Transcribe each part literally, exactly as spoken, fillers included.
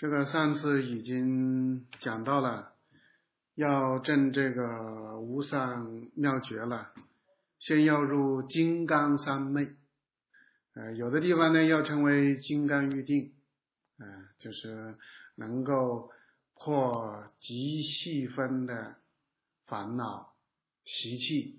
这个上次已经讲到了，要证这个无上妙觉了，先要入金刚三昧，呃，有的地方呢要称为金刚喻定，呃，就是能够破极细分的烦恼习气，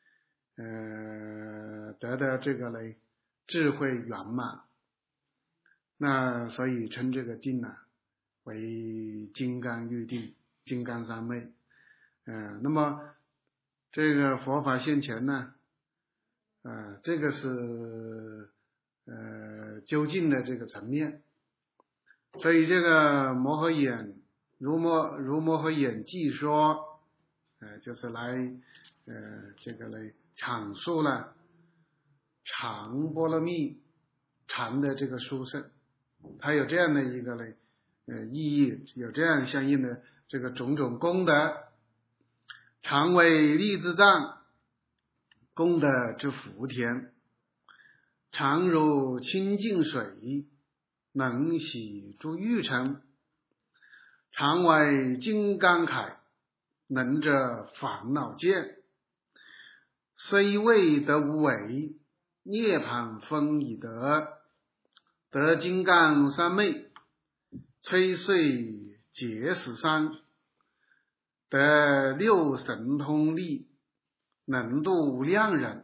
呃，得到这个嘞智慧圆满。那所以称这个定呢、啊、为金刚喻定，金刚三昧。呃，那么这个佛法现前呢，呃，这个是呃究竟的这个层面。所以这个摩诃衍如摩如摩诃衍记说，呃，就是来呃这个来阐述了常波罗蜜禅的这个殊胜。它有这样的一个嘞，呃，意义，有这样相应的这个种种功德。常为利之藏，功德之福田，常如清净水，能洗诸欲尘，常为金刚铠，能遮烦恼见，虽未得无为，涅槃风已得，得金刚三昧，摧碎结使山，得六神通力，能度量人，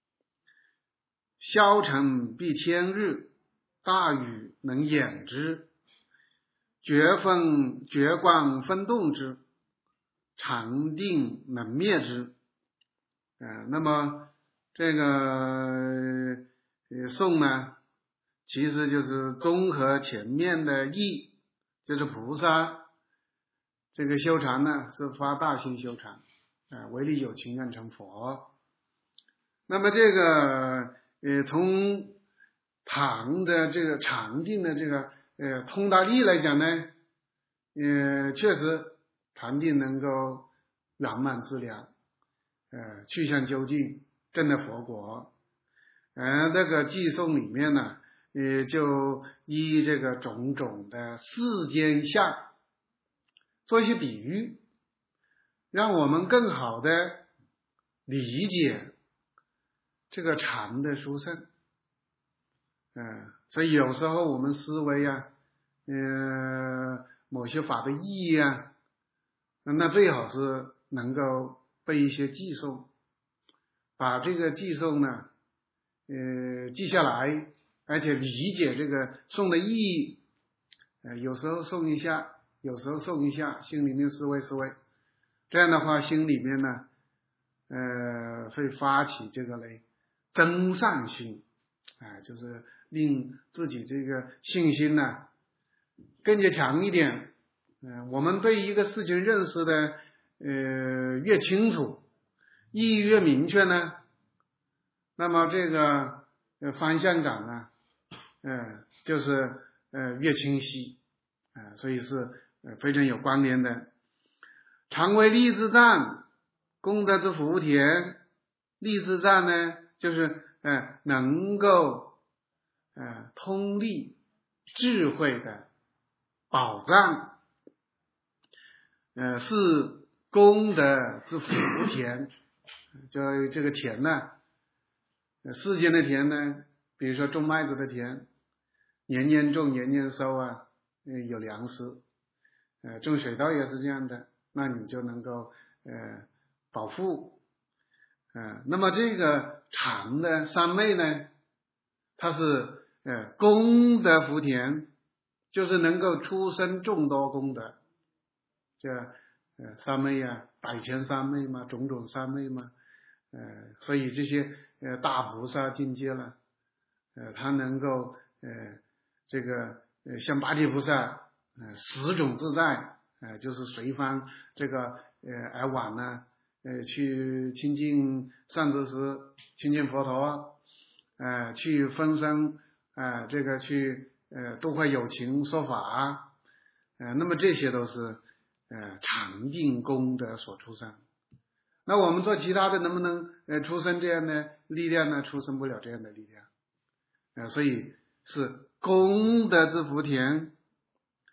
消尘蔽天日，大雨能掩之，觉分觉光分动之，禅定能灭之。呃，那么这个呃颂呢，其实就是综合前面的义，就是菩萨这个修禅呢是发大心修禅，呃，唯利有情愿成佛。那么这个呃从唐的这个禅定的这个呃通达力来讲呢，呃确实禅定能够圆满资粮，呃去向究竟，证得佛国。呃那个偈颂里面呢，也就依这个种种的世间相做一些比喻，让我们更好的理解这个禅的殊胜。嗯、呃，所以有时候我们思维啊，呃，某些法的意义啊，那最好是能够背一些偈颂，把这个偈颂呢，呃，记下来，而且理解这个颂的意义。呃，有时候诵一下，有时候诵一下，心里面思维思维，这样的话，心里面呢，呃，会发起这个嘞增上心，啊、呃，就是令自己这个信心呢更加强一点。呃，我们对一个事情认识的呃越清楚，意义越明确呢，那么这个呃方向感呢，呃就是呃越清晰，啊、呃，所以是呃非常有关联的。常为利之藏，功德之福田。利之藏呢，就是呃能够呃通利智慧的宝藏，呃是功德之福田。就这个田呢，世间的田呢，比如说种麦子的田，年年种年年收啊，有粮食。呃种水稻也是这样的，那你就能够呃饱腹。呃那么这个禅的三昧呢，它是呃功德福田，就是能够出生众多功德。这呃三昧啊，百千三昧嘛，种种三昧嘛，呃所以这些呃大菩萨境界了，呃他能够呃这个呃像八地菩萨呃十种自在，呃就是随方这个呃而往呢，呃去亲近善知识，亲近佛陀，呃去分身，呃这个去呃度化有情说法，呃那么这些都是呃禅定功德所出生。那我们做其他的能不能呃出生这样的力量呢？出生不了这样的力量。呃所以是功德之福田。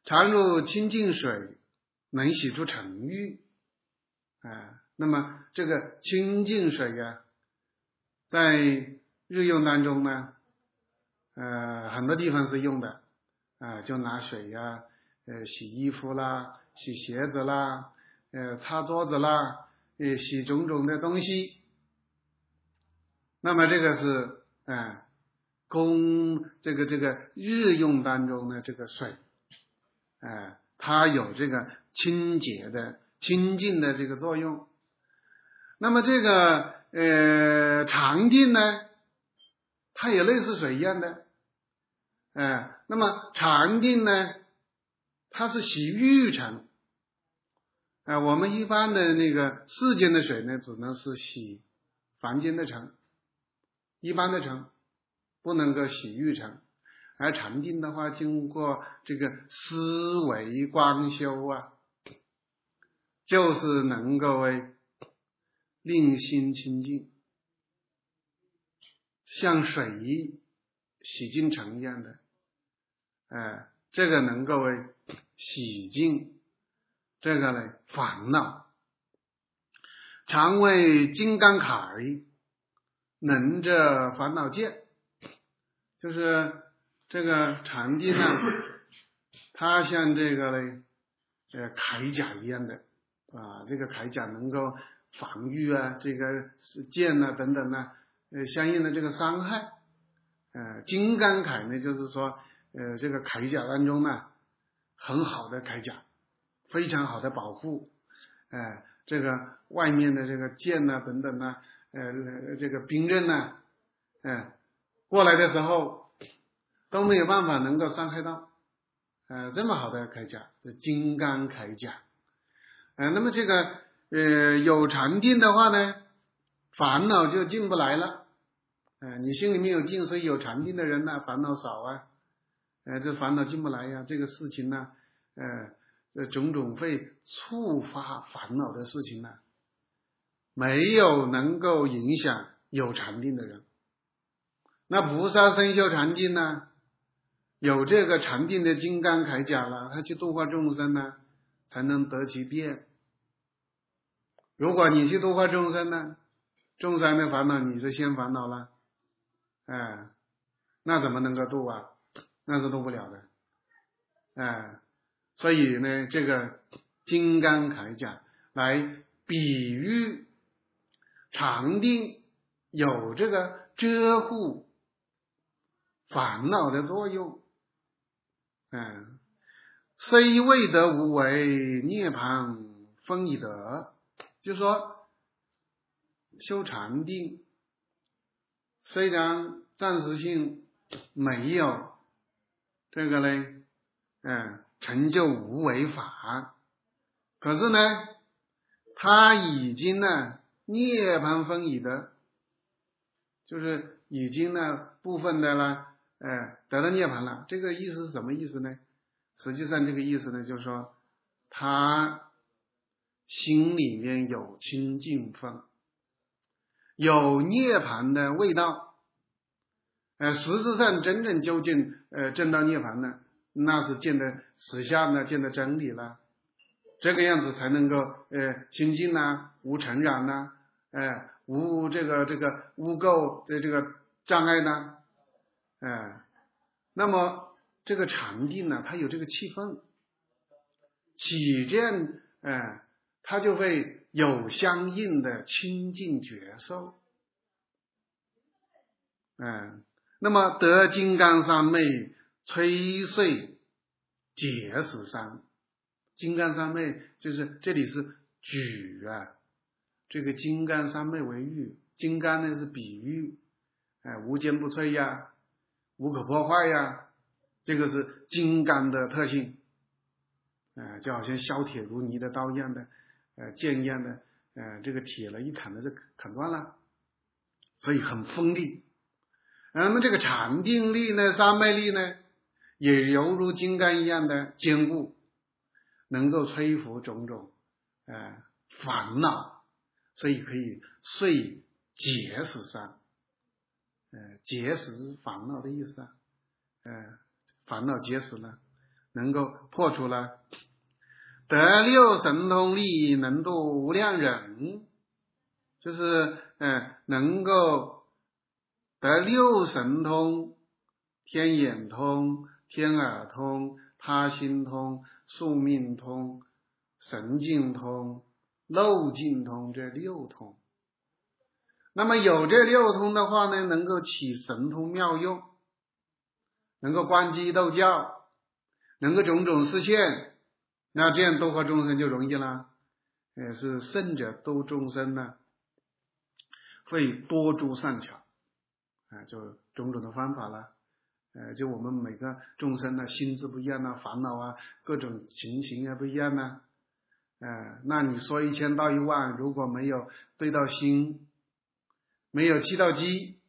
常入清净水，能洗出尘欲。啊，那么这个清净水啊，在日用当中呢，呃，很多地方是用的，啊，就拿水呀、啊，呃，洗衣服啦，洗鞋子啦，呃，擦桌子啦，呃，洗种种的东西。那么这个是，呃，供这个这个日用当中的这个水，呃，它有这个清洁的、清净的这个作用。那么这个呃禅定呢，它也类似水一样的，呃，那么禅定呢，它是洗浴尘，呃，我们一般的那个世间的水呢，只能是洗凡间的尘，一般的尘，不能够洗浴尘。而禅定的话，经过这个思维观修啊，就是能够为令心清净，像水洗净尘一样的，呃，这个能够为洗净这个呢烦恼。常为金刚铠，能遮烦恼见。就是这个禅定呢，它像这个呢，呃，铠甲一样的啊，这个铠甲能够防御啊，这个剑啊等等呢，呃，相应的这个伤害。呃，金刚铠呢，就是说，呃，这个铠甲当中呢，很好的铠甲，非常好的保护。呃，这个外面的这个剑呐、啊、等等呢、啊，呃，这个兵刃呐，呃，过来的时候都没有办法能够伤害到。呃，这么好的铠甲，这金刚铠甲。呃，那么这个呃有禅定的话呢，烦恼就进不来了。呃，你心里面有定，所以有禅定的人呢，烦恼少啊。呃，这烦恼进不来呀，这个事情呢，呃，这种种会触发烦恼的事情呢，没有能够影响有禅定的人。那菩萨身修禅定呢，有这个禅定的金刚铠甲了，他去度化众生呢，才能得其便。如果你去度化众生呢，众生的烦恼你是先烦恼了，哎，那怎么能够度啊？那是度不了的，哎，所以呢，这个金刚铠甲来比喻禅定有这个遮护烦恼的作用。嗯，虽未得无为，涅槃分已得。就是说，修禅定虽然暂时性没有这个呢，嗯，成就无为法，可是呢，他已经呢涅槃分已得，就是已经呢部分的呢，呃，得到涅槃了。这个意思是什么意思呢？实际上这个意思呢，就是说他心里面有清净分，有涅槃的味道。呃，实质上真正究竟呃证到涅槃呢，那是见得实相呢，见得真理了，这个样子才能够呃清净呐，无尘染呐，呃无这个这个污垢的这个障碍呢，呃，那么这个禅定呢，它有这个气氛，起见呃，它就会有相应的清净觉受，嗯、呃。那么得金刚三昧，摧碎解死三。金刚三昧就是这里是举啊，这个金刚三昧为喻，金刚呢是比喻，哎、呃，无坚不摧呀，无可破坏呀，这个是金刚的特性，呃，就好像削铁如泥的刀一样的，呃，剑一样的，呃，这个铁了一砍呢就砍断了，所以很锋利。那么这个禅定力呢，三昧力呢，也犹如金刚一样的坚固，能够摧伏种种呃烦恼，所以可以碎解死三，呃，解死烦恼的意思啊，呃，烦恼解死了， 能够破除了。得六神通力，能度无量人，就是呃能够得六神通，天眼通、天耳通、他心通、宿命通、神境通、漏尽通这六通。那么有这六通的话呢，能够起神通妙用，能够观机斗教，能够种种实现，那这样度化众生就容易了。呃，是圣者度众生呢，会多诸善巧，啊、呃，就种种的方法了。呃，就我们每个众生呢，心智不一样啊，烦恼啊，各种情形啊不一样啊。呃，那你说一千道一万，如果没有对到心，没有契到机，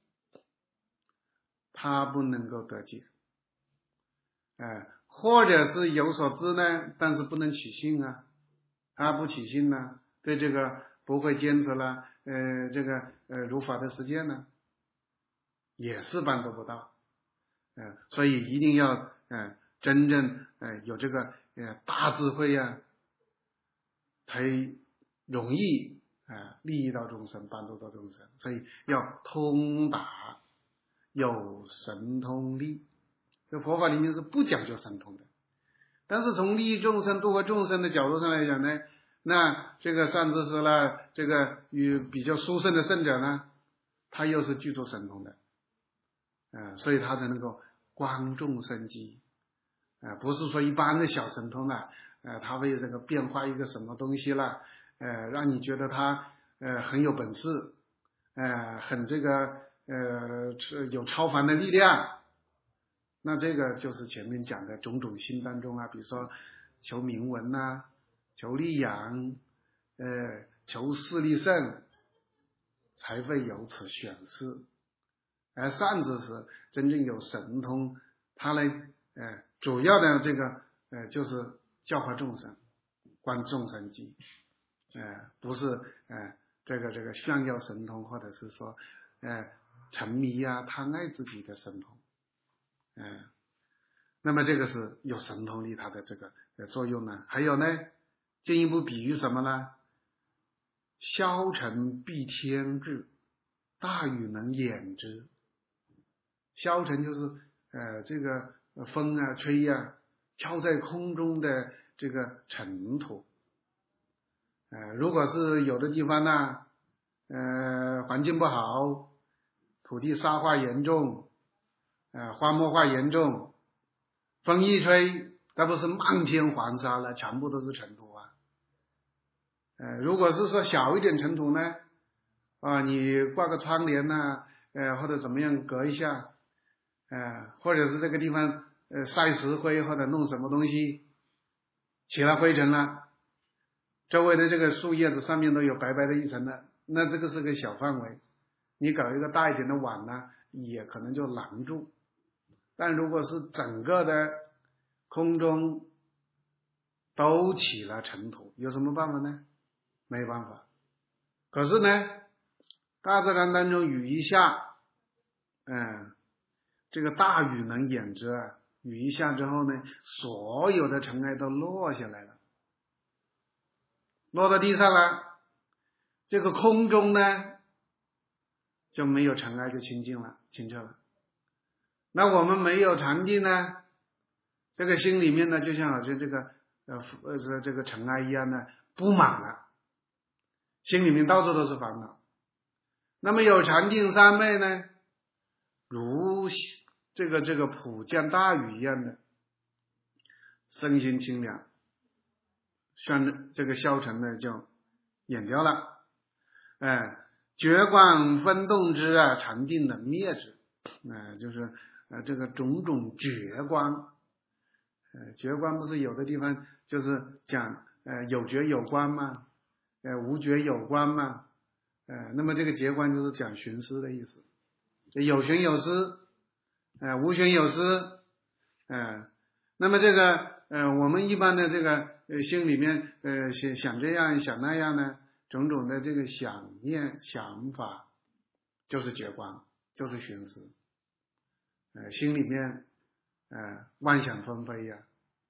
他不能够得解。呃，或者是有所知呢，但是不能起信啊，他不起信呢，对这个不会坚持了，呃，这个呃如法的实践呢，也是帮助不到。呃，所以一定要呃真正呃有这个呃大智慧啊，才容易啊、呃、利益到众生，帮助到众生。所以要通达，有神通力。这佛法里面是不讲究神通的，但是从利益众生、度化众生的角度上来讲呢，那这个善知识啦，这个与比较殊胜的圣者呢，他又是具足神通的，呃，所以他才能够观众生机，呃，不是说一般的小神通了，呃，他会这个变化一个什么东西了，呃，让你觉得他呃很有本事，呃，很这个呃有超凡的力量。那这个就是前面讲的种种心当中啊，比如说求名闻呐、啊，求利养，呃，求势力胜，才会有此选示。而善知识真正有神通，他呢，呃，主要的这个呃就是教化众生，观众生机，呃，不是呃这个这个炫耀神通，或者是说呃沉迷啊贪爱自己的神通。嗯，那么这个是有神通力它的这个作用呢。还有呢，进一步比喻什么呢？消沉蔽天日，大雨能掩之。消沉就是呃这个风啊吹啊，飘在空中的这个尘土。呃，如果是有的地方呢，呃环境不好，土地沙化严重，呃荒漠化严重，风一吹，那不是漫天黄沙了，全部都是尘土啊。呃，如果是说小一点尘土呢，啊，你挂个窗帘呐、啊，呃，或者怎么样隔一下，呃，或者是这个地方呃晒石灰或者弄什么东西，起了灰尘了，周围的这个树叶子上面都有白白的一层了，那这个是个小范围，你搞一个大一点的碗呢，也可能就拦住。但如果是整个的空中都起了尘土，有什么办法呢？没办法。可是呢，大自然当中雨一下，嗯，这个大雨能掩之啊，雨一下之后呢，所有的尘埃都落下来了，落到地上了，这个空中呢就没有尘埃，就清净了，清澈了。那我们没有禅定呢，这个心里面呢，就像好像这个呃呃这个尘埃一样呢，布满了，心里面到处都是烦恼。那么有禅定三昧呢，如这个这个普降大雨一样的，身心清凉，像这个消沉呢就掩掉了。哎，觉观分动之啊，禅定能灭之。哎、呃，就是呃这个种种觉观，呃觉观不是有的地方就是讲呃有觉有观吗？呃无觉有观吗？呃那么这个觉观就是讲寻思的意思，有寻有思，呃无寻有思，呃那么这个呃我们一般的这个呃心里面呃想想这样想那样呢，种种的这个想念想法就是觉观，就是寻思。呃，心里面呃妄想纷飞呀、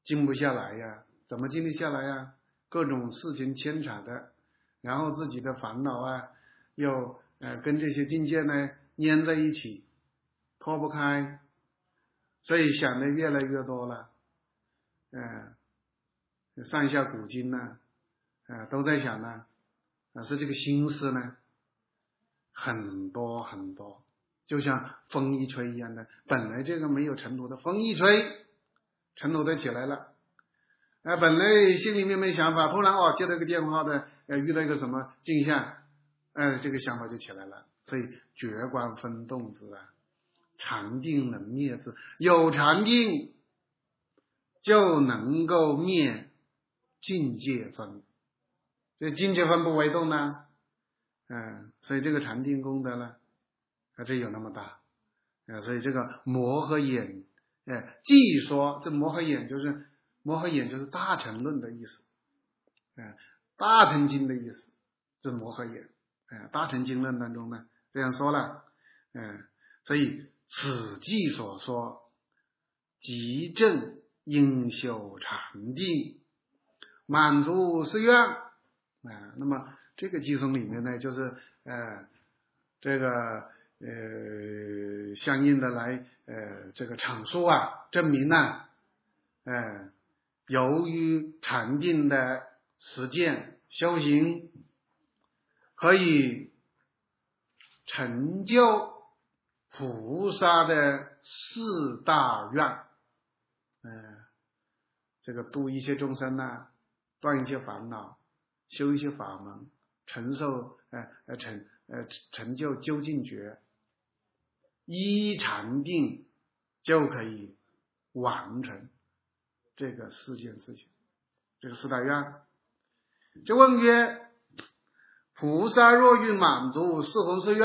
静不下来呀。怎么静得下来呀？各种事情牵扯的，然后自己的烦恼啊，又呃跟这些境界呢粘在一起，脱不开，所以想的越来越多了。嗯、呃，上下古今呢，呃，都在想呢，但是这个心思呢，很多很多，就像风一吹一样的。本来这个没有尘土的，风一吹，尘土都起来了。呃，本来心里面没想法，突然哦接到一个电话的，呃，遇到一个什么镜像，呃，这个想法就起来了。所以觉观分动之啊，禅定能灭之。有禅定，就能够灭境界分。这境界分不为动呢，嗯，所以这个禅定功德呢，它这有那么大，呃，所以这个摩诃眼，哎，即说这摩诃眼就是摩诃眼就是大乘论的意思，哎，大乘经的意思，这摩诃眼，哎，大乘经论当中呢这样说了，嗯，所以此即所说，即正应修禅定，满足誓愿。啊，那么这个偈颂里面呢，就是呃这个呃相应的来呃这个阐述啊，证明呢、啊，呃由于禅定的实践修行，可以成就菩萨的四大愿，呃这个度一切众生啊，断一切烦恼，修一些法门，承受呃呃成呃成就究竟觉，依禅定就可以完成这个四件事情，这个四大愿。就问曰：菩萨若欲满足四弘誓愿，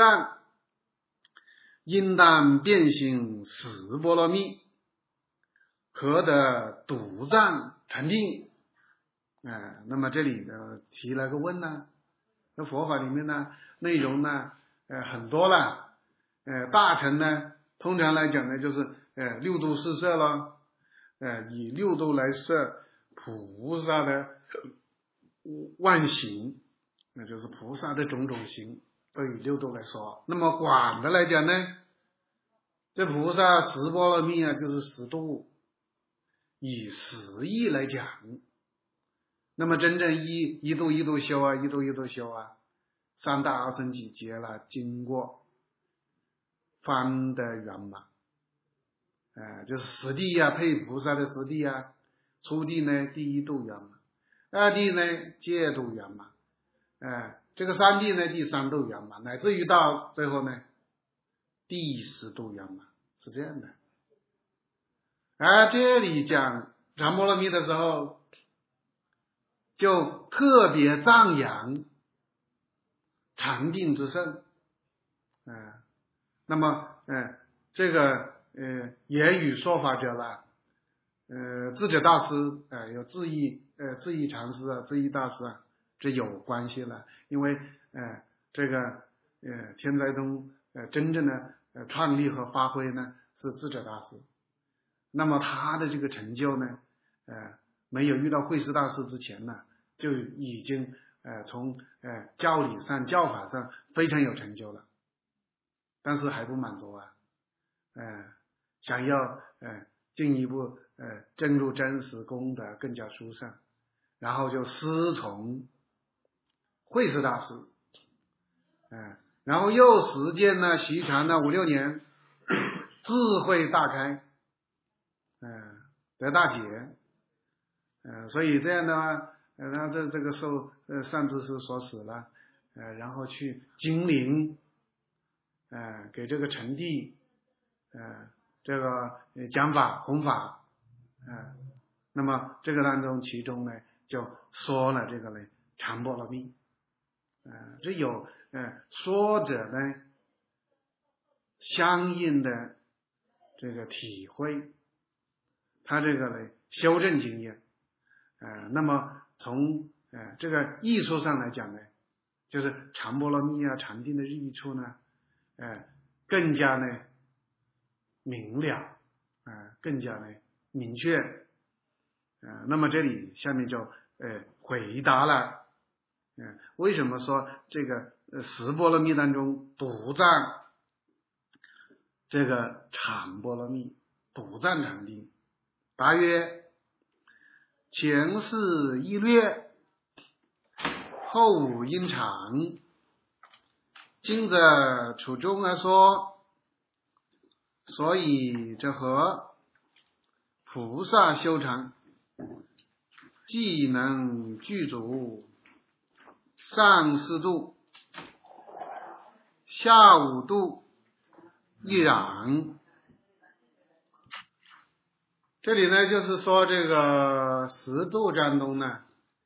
应当遍行十波罗蜜，可得独占禅定。呃、那么这里呢提了个问呢，那佛法里面呢内容呢呃很多了，呃大乘呢通常来讲呢就是呃六度四摄了，呃以六度来摄菩萨的万行，那就是菩萨的种种行都以六度来说。那么广的来讲呢，这菩萨十波罗蜜啊就是十度，以十义来讲。那么真正一一度一度修啊，一度一度修啊，三大阿僧祇劫了，经过方得圆满，呃，就是十地呀、啊，配菩萨的十地呀、啊，初地呢第一度圆满，二地呢戒度圆满，呃，这个三地呢第三度圆满，乃至于到最后呢第十度圆满，是这样的。而这里讲禅波罗蜜的时候，就特别赞扬禅定之圣，嗯、呃，那么呃这个呃言语说法者啦，呃智者大师呃有智义呃智义禅师啊，智义大师啊，这有关系了，因为呃这个呃天台宗呃真正的呃创立和发挥呢是智者大师，那么他的这个成就呢，呃没有遇到慧思大师之前呢，就已经呃从呃教理上教法上非常有成就了，但是还不满足啊，呃想要呃进一步呃证入真实功德更加殊胜，然后就师从慧思大师，呃然后又实践了习禅了五六年，智慧大开，呃得大解，呃所以这样的话，呃他这这个受呃善知识所使了，呃然后去精灵，呃给这个成帝呃这个讲法弘法，呃那么这个当中其中呢就说了这个呢禅波罗蜜，呃这有呃说者呢相应的这个体会，他这个呢修正经验，呃那么从呃这个艺术上来讲呢，就是禅波罗蜜啊禅定的益处呢，呃更加呢明了，呃更加呢明确， 呃，那么这里下面就呃回答了，嗯、呃，为什么说这个呃十波罗蜜当中独占这个禅波罗蜜，独占禅定？答曰：前世易略，后五因常。今者处中而说，所以这何菩萨修禅，既能具足上四度，下五度亦然。这里呢，就是说这个十度当中呢，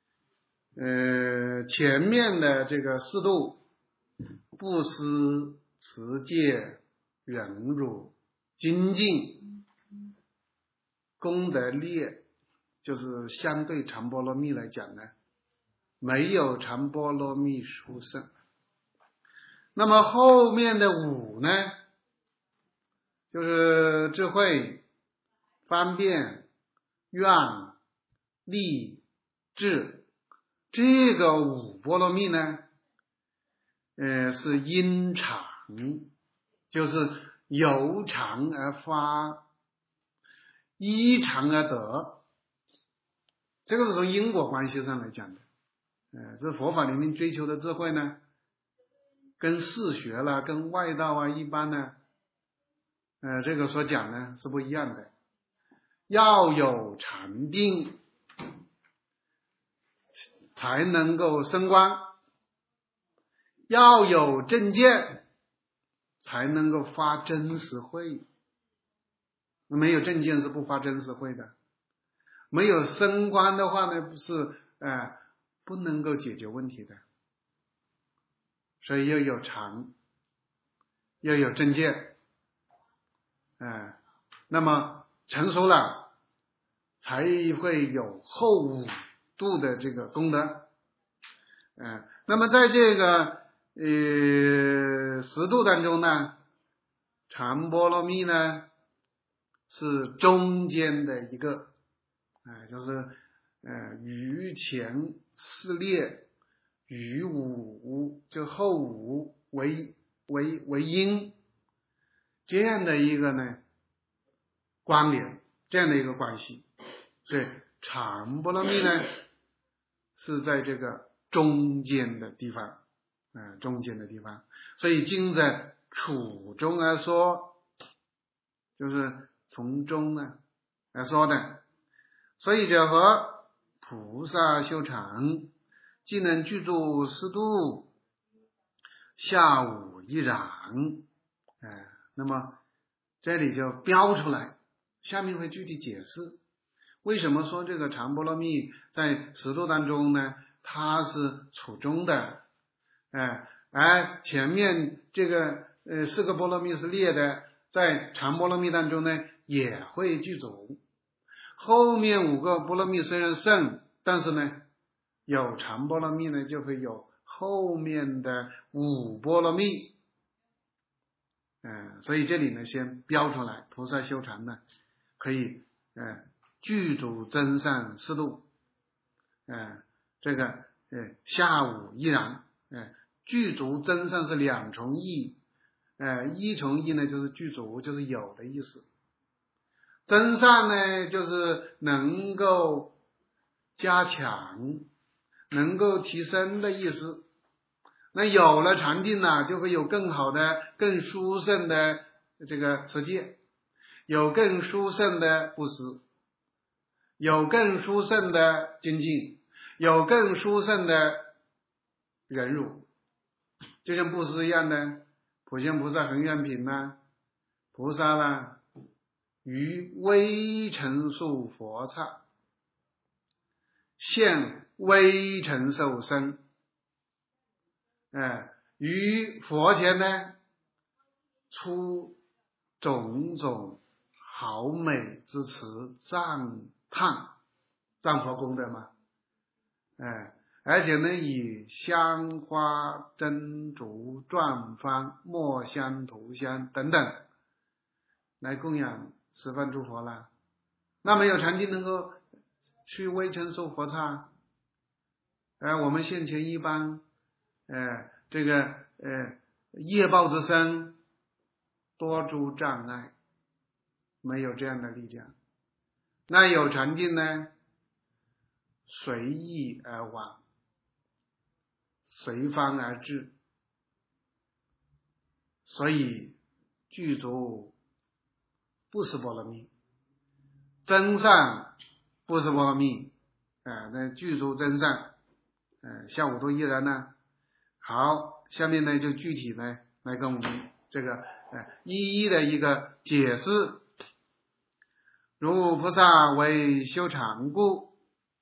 呃，前面的这个四度，布施、持戒、忍辱、精进、功德列，就是相对禅波罗蜜来讲呢，没有禅波罗蜜殊胜。那么后面的五呢，就是智慧、方便、愿、力、智，这个五波罗蜜呢，呃，是因常，就是由常而发，依常而得，这个是从因果关系上来讲的。呃，这佛法里面追求的智慧呢，跟世学啦、跟外道啊一般呢，呃，这个所讲呢是不一样的。要有禅定，才能够升观；要有正见，才能够发真实慧。没有正见是不发真实慧的。没有升观的话呢，不是呃不能够解决问题的。所以要有禅，要有正见，呃，那么成熟了，才会有后五度的这个功德。呃，那么在这个呃十度当中呢，禅波罗蜜呢是中间的一个，呃，就是呃于前四列，于五就后五为为为因，这样的一个呢关联，这样的一个关系。所以禅波罗蜜呢是在这个中间的地方，呃，中间的地方。所以经在处中而说，就是从中呢来说的。所以者何菩萨修禅，既能具足四度，下五亦然。呃，那么这里就标出来，下面会具体解释为什么说这个禅波罗蜜在十度当中呢，它是处中的，哎，而前面这个呃四个波罗蜜是列的，在禅波罗蜜当中呢也会具足。后面五个波罗蜜虽然胜，但是呢有禅波罗蜜呢就会有后面的五波罗蜜。呃，所以这里呢先标出来，菩萨修禅呢可以呃具足真善四度，呃这个呃下五亦然。呃具足真善是两重义，呃一重义呢就是具足，就是有的意思。真善呢就是能够加强，能够提升的意思。那有了禅定呢，就会有更好的、更殊胜的这个持戒，有更殊胜的布施，有更殊胜的精进，有更殊胜的忍辱。就像布施一样的，普贤菩萨恒愿品呢，菩萨呢于微尘数佛刹，现微尘受身，哎，于佛前呢出种种豪美之词赞叹，赞佛功德嘛，哎，而且呢以香花珍珠篆幡墨香涂香等等来供养十方诸佛啦。那没有禅定能够去微尘受佛刹，呃，我们现前一般，呃，这个呃业报之身，多诸障碍，没有这样的力量。那有禅定呢，随意而往，随方而至，所以具足不是波罗蜜，真善不是波罗蜜，呃，那具足真善，呃，下午都依然呢。好，下面呢就具体呢来跟我们这个呃一一的一个解释。如菩萨为修禅故，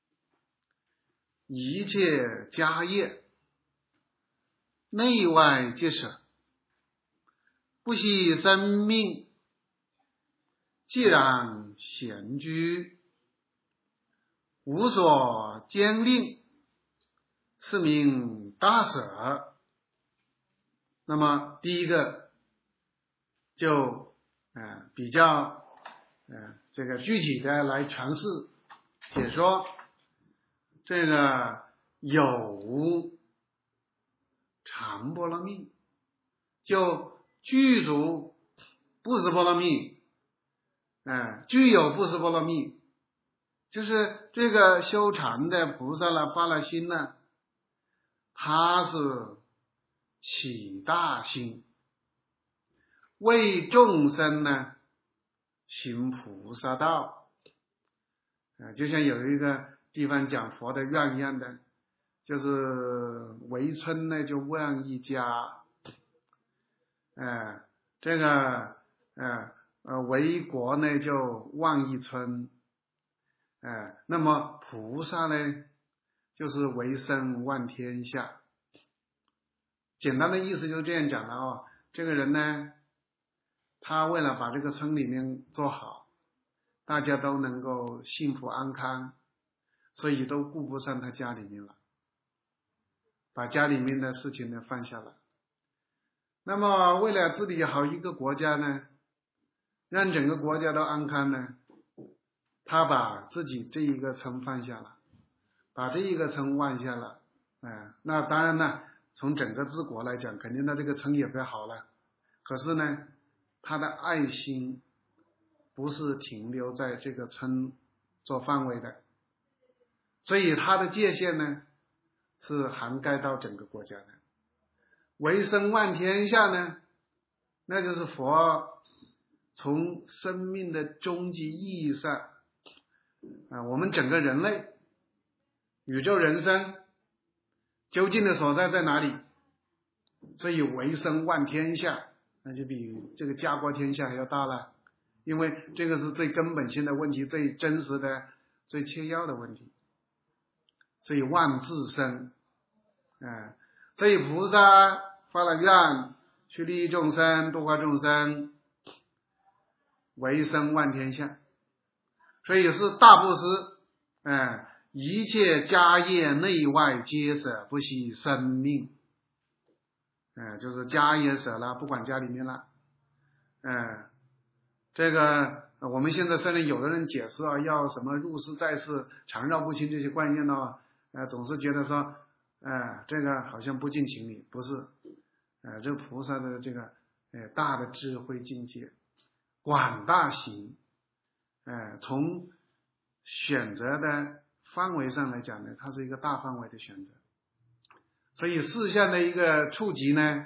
一切家业内外皆舍，不惜生命，既然闲居，无所坚令，是名大舍。那么第一个就呃比较呃这个具体的来诠释解说，这个有禅波罗蜜，就具足不是波罗蜜，呃具有不是波罗蜜，就是这个修禅的菩萨了发了心呢，他是起大心，为众生呢行菩萨道，呃就像有一个地方讲佛的愿一样的，就是为村呢就望一家，呃这个呃呃为国呢就望一村，呃那么菩萨呢就是为身望天下。简单的意思就是这样讲的哦。这个人呢，他为了把这个村里面做好，大家都能够幸福安康，所以都顾不上他家里面了，把家里面的事情呢放下了。那么为了治理好一个国家呢，让整个国家都安康呢，他把自己这一个村放下了，把这一个村忘下了，哎，那当然呢，从整个治国来讲，肯定他这个村也会好了。可是呢，他的爱心不是停留在这个村做范围的，所以他的界限呢是涵盖到整个国家的。为身望天下呢，那就是佛从生命的终极意义上啊，我们整个人类宇宙人生究竟的所在在哪里？所以为身望天下，那就比这个家国天下还要大了，因为这个是最根本性的问题，最真实的、最切要的问题。所以望自身，啊，所以菩萨发了愿，去利益众生、度化众生，为身望天下，所以是大布施，哎，一切家业内外皆舍，不惜生命。嗯，就是家也舍了，不管家里面了。嗯，这个我们现在虽然有的人解释啊，要什么入世在世、常绕不清这些观念呢，呃，总是觉得说，呃，这个好像不近情理，不是，呃，这菩萨的这个呃大的智慧境界，广大行，呃，从选择的范围上来讲呢，它是一个大范围的选择。所以事项的一个触及呢，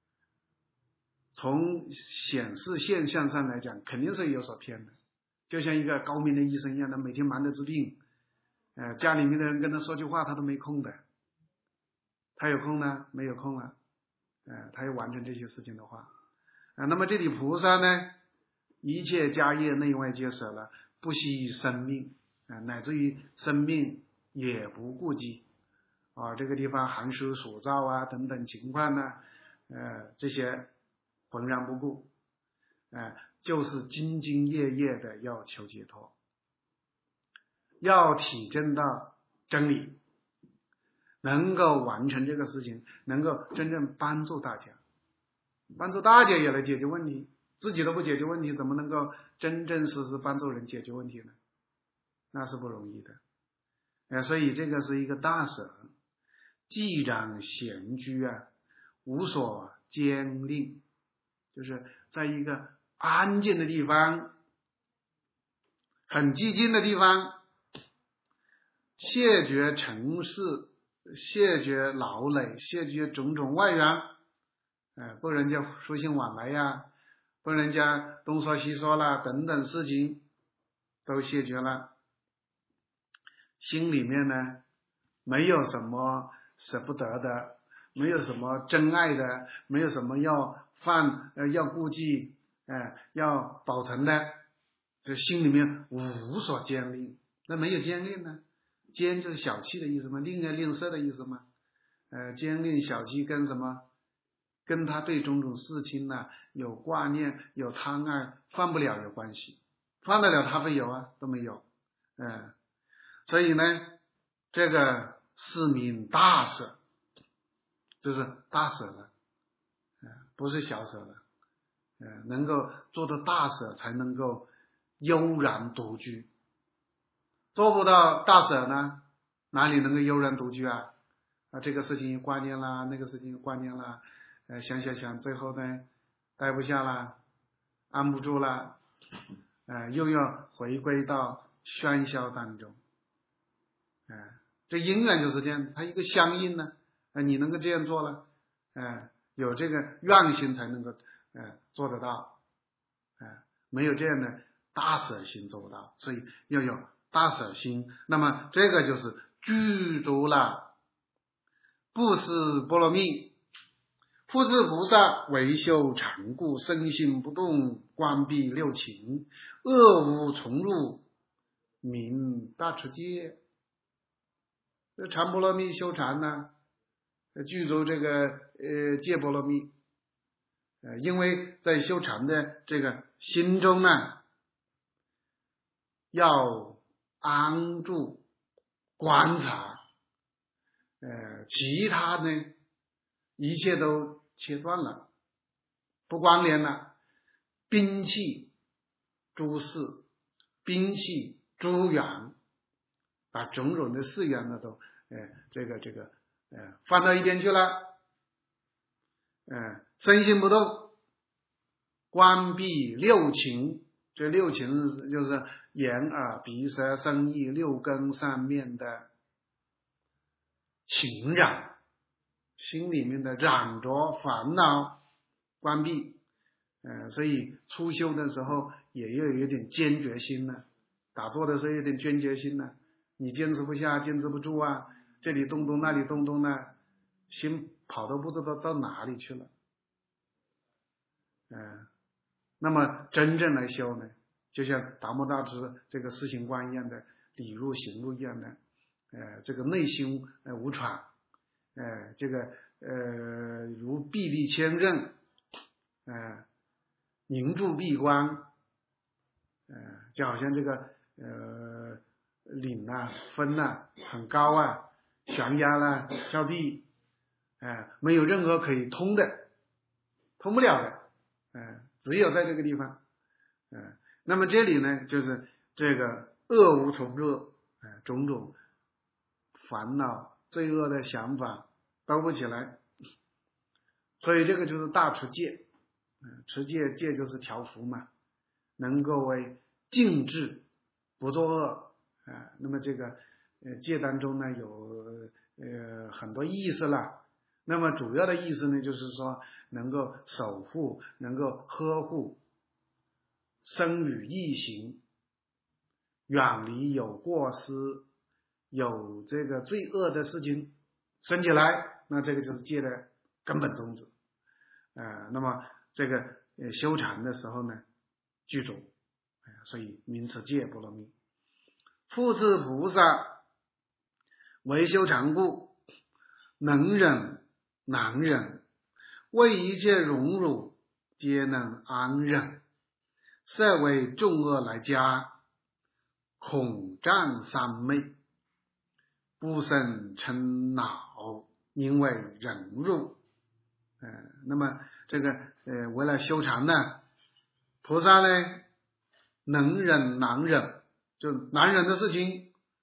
从显示现象上来讲，肯定是有所偏的。就像一个高明的医生一样的，每天忙着治病，呃，家里面的人跟他说句话，他都没空的。他有空呢？没有空啊。呃，他要完成这些事情的话，啊，那么这里菩萨呢，一切家业内外皆舍了，不惜生命，啊，乃至于生命也不顾及。啊，这个地方寒湿暑燥啊等等情况呢，呃，这些浑然不顾，呃，就是兢兢业业的要求解脱，要体证到真理，能够完成这个事情，能够真正帮助大家，帮助大家也来解决问题，自己都不解决问题，怎么能够真正实实帮助人解决问题呢？那是不容易的。 呃，所以这个是一个大舍。既然闲居啊，无所兼令，就是在一个安静的地方，很寂静的地方，谢绝尘世，谢绝劳累，谢绝种种外缘，呃，不人家书信往来呀，不人家东说西说啦，等等事情都谢绝了。心里面呢，没有什么舍不得的，没有什么真爱的，没有什么要放呃要顾忌，呃要保存的，这心里面无所兼令。那没有兼令呢？兼就是小气的意思吗？吝啊吝啬的意思吗？呃，兼令小气跟什么？跟他对种种事情呢、啊、有挂念、有贪爱，放不了有关系。放得了他会有啊？都没有。嗯、呃，所以呢，这个是名大舍，就是大舍了，呃，不是小舍了。呃，能够做到大舍，才能够悠然独居。做不到大舍呢，哪里能够悠然独居啊？啊，这个事情挂念啦，那个事情挂念啦，呃，想想想，最后呢，待不下了，安不住了，呃，又要回归到喧嚣当中。呃，这因缘就是这样，它一个相应呢，呃，你能够这样做了，呃，有这个愿心才能够呃做得到，呃，没有这样的大舍心做不到，所以要有大舍心。那么这个就是具足了布施波罗蜜。复次菩萨唯修常故，身心不动，关闭六情，恶无从入，名大持戒。这禅波罗蜜修禅呢，具足这个呃戒波罗蜜。呃，因为在修禅的这个心中呢，要安住观察，呃，其他呢一切都切断了，不关联了，摒弃诸事，摒弃诸缘，把种种的事缘呢都呃这个这个呃放到一边去了，呃身心不动，关闭六情。这六情就是眼耳鼻舌身意六根上面的情染，心里面的染着烦恼关闭。呃，所以初修的时候也要有点坚决心呢，打坐的时候有点坚决心呢，你坚持不下，坚持不住啊，这里动动那里动动呢，心跑都不知道到哪里去了。呃那么真正来修呢，就像达摩大师这个四行观一样的，理入行入一样的，呃，这个内心呃无闯，呃，这个呃如壁立千仞，呃，凝住闭关，呃，就好像这个呃岭啊峰啊很高啊，悬崖啦峭壁，呃，没有任何可以通的，通不了的。呃，只有在这个地方，呃，那么这里呢，就是这个恶无从入，呃，种种烦恼、罪恶的想法都不起来，所以这个就是大持戒，呃，持戒戒就是调伏嘛，能够为静志，不作恶，呃，那么这个呃戒当中呢有呃很多意思了。那么主要的意思呢，就是说能够守护，能够呵护身语意行，远离有过失、有这个罪恶的事情生起来，那这个就是戒的根本宗旨。呃，那么这个呃修禅的时候呢，具足，呃、所以名此戒波罗蜜。复次菩萨唯修常故，能忍难忍，为一切荣辱皆能安忍，设为众恶来加，恐战三昧，不生嗔恼，名为忍辱。呃，那么这个呃，为了修禅呢，菩萨呢能忍难忍，就难忍的事情，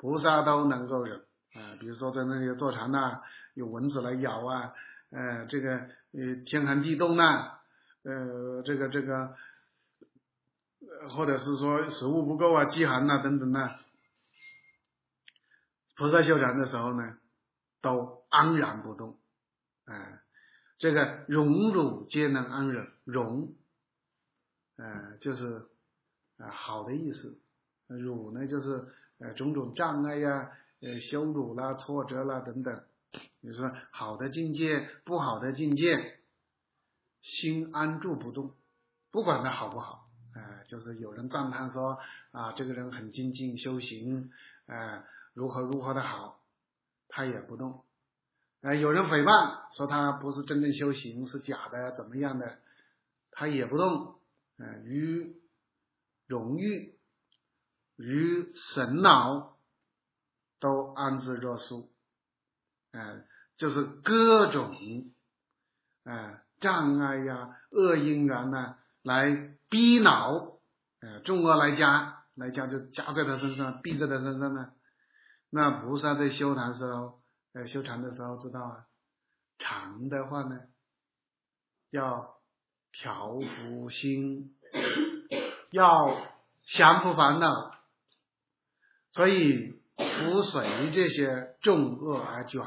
菩萨都能够忍啊。比如说在那里坐禅呐，有蚊子来咬啊，呃，这个呃天寒地冻呐，呃，这个这个，或者是说食物不够啊，饥寒呐等等呐，菩萨修禅的时候呢，都安然不动，哎，这个荣辱皆能安忍，荣，呃，就是呃好的意思，辱呢就是呃种种障碍呀，呃羞辱啦、挫折啦等等，你说好的境界、不好的境界，心安住不动，不管它好不好，呃，就是有人赞叹说啊，这个人很精进修行，呃，如何如何的好，他也不动。呃，有人诽谤说他不是真正修行，是假的，怎么样的，他也不动。呃，于荣誉、于神脑都安之若素。呃，就是各种呃障碍呀、恶因缘呐，来逼恼，呃，重恶来加，来加就加在他身上，逼在他身上呢。那菩萨在修禅时候，呃，修禅的时候知道啊，禅的话呢，要调伏心，要降伏烦恼，所以不随这些重恶而卷。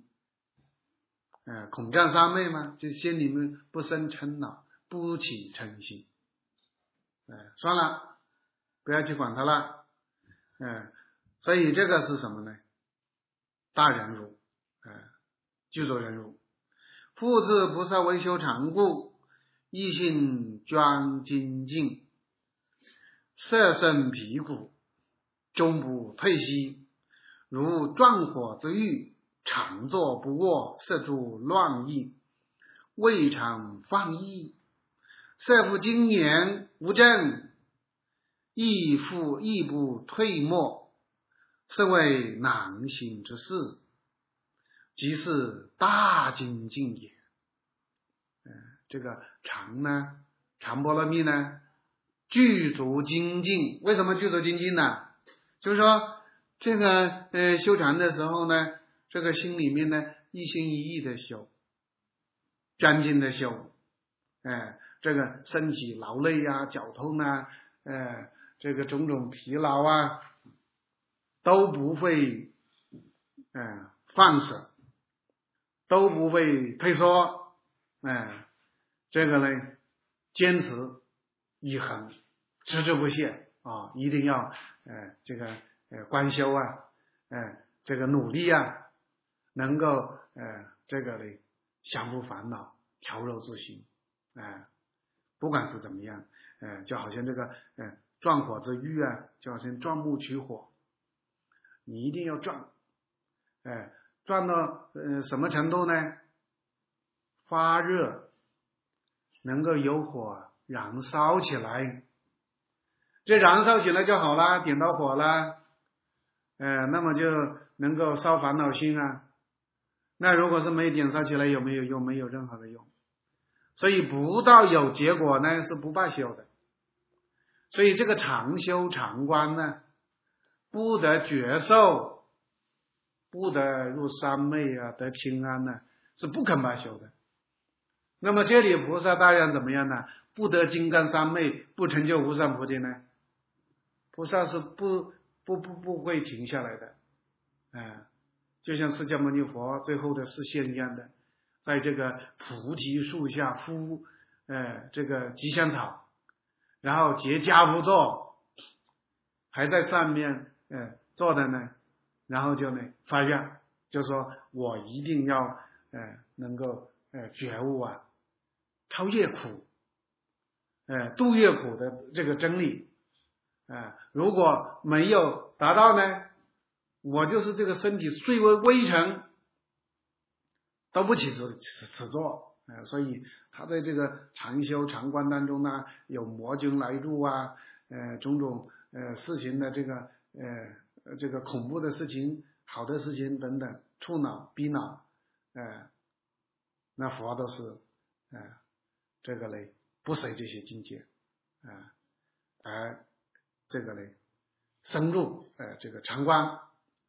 呃，恐障三昧嘛，就心里面不生嗔恼，不起嗔心。呃，算了，不要去管它了。呃，所以这个是什么呢？大忍辱，呃，具足忍辱。复自菩萨为修禅故，一心专精进，色身皮骨，终不退息，如壮火之欲，常坐不卧，摄诸乱意，未尝放逸，色复精严无正，亦复亦不退没，是为难行之事，即是大精进也。呃、这个禅呢，禅波罗蜜呢，具足精进。为什么具足精进呢？就是说这个呃修禅的时候呢，这个心里面呢一心一意的修，专精的修，呃、这个身体劳累啊、绞痛啊，呃、这个种种疲劳啊，都不会呃放舍，都不会退缩，呃、这个呢坚持以恒，持之不懈啊，一定要呃这个呃观修啊，呃这个努力啊，能够呃这个呢降伏烦恼，调柔自心，呃不管是怎么样，呃就好像这个呃壮火之欲啊，就好像钻木取火，你一定要钻，呃钻到呃什么程度呢？发热，能够有火燃烧起来，这燃烧起来就好了，点到火了，呃，那么就能够烧烦恼心啊。那如果是没点烧起来，有没有用？没有任何的用。所以不到有结果呢，是不罢休的。所以这个常修常观呢，不得觉受，不得入三昧啊，得清安呢，是不肯罢休的。那么这里菩萨大愿怎么样呢？不得金刚三昧，不成就无上菩提呢？菩萨是不不不不会停下来的，呃、就像释迦牟尼佛最后的示现一样的，在这个菩提树下敷呃这个吉祥草，然后结跏趺坐，还在上面呃坐的呢，然后就呢发愿，就说我一定要呃能够呃觉悟啊，超越苦，呃度越苦的这个真理啊、呃，如果没有达到呢，我就是这个身体碎为微尘，都不起此此作，呃，所以他在这个常修常观当中呢，有魔君来入啊，呃，种种呃事情的这个呃这个恐怖的事情、好的事情等等，触恼、逼恼，呃，那佛都是呃这个嘞不随这些境界啊、呃，而这个嘞深入呃这个常观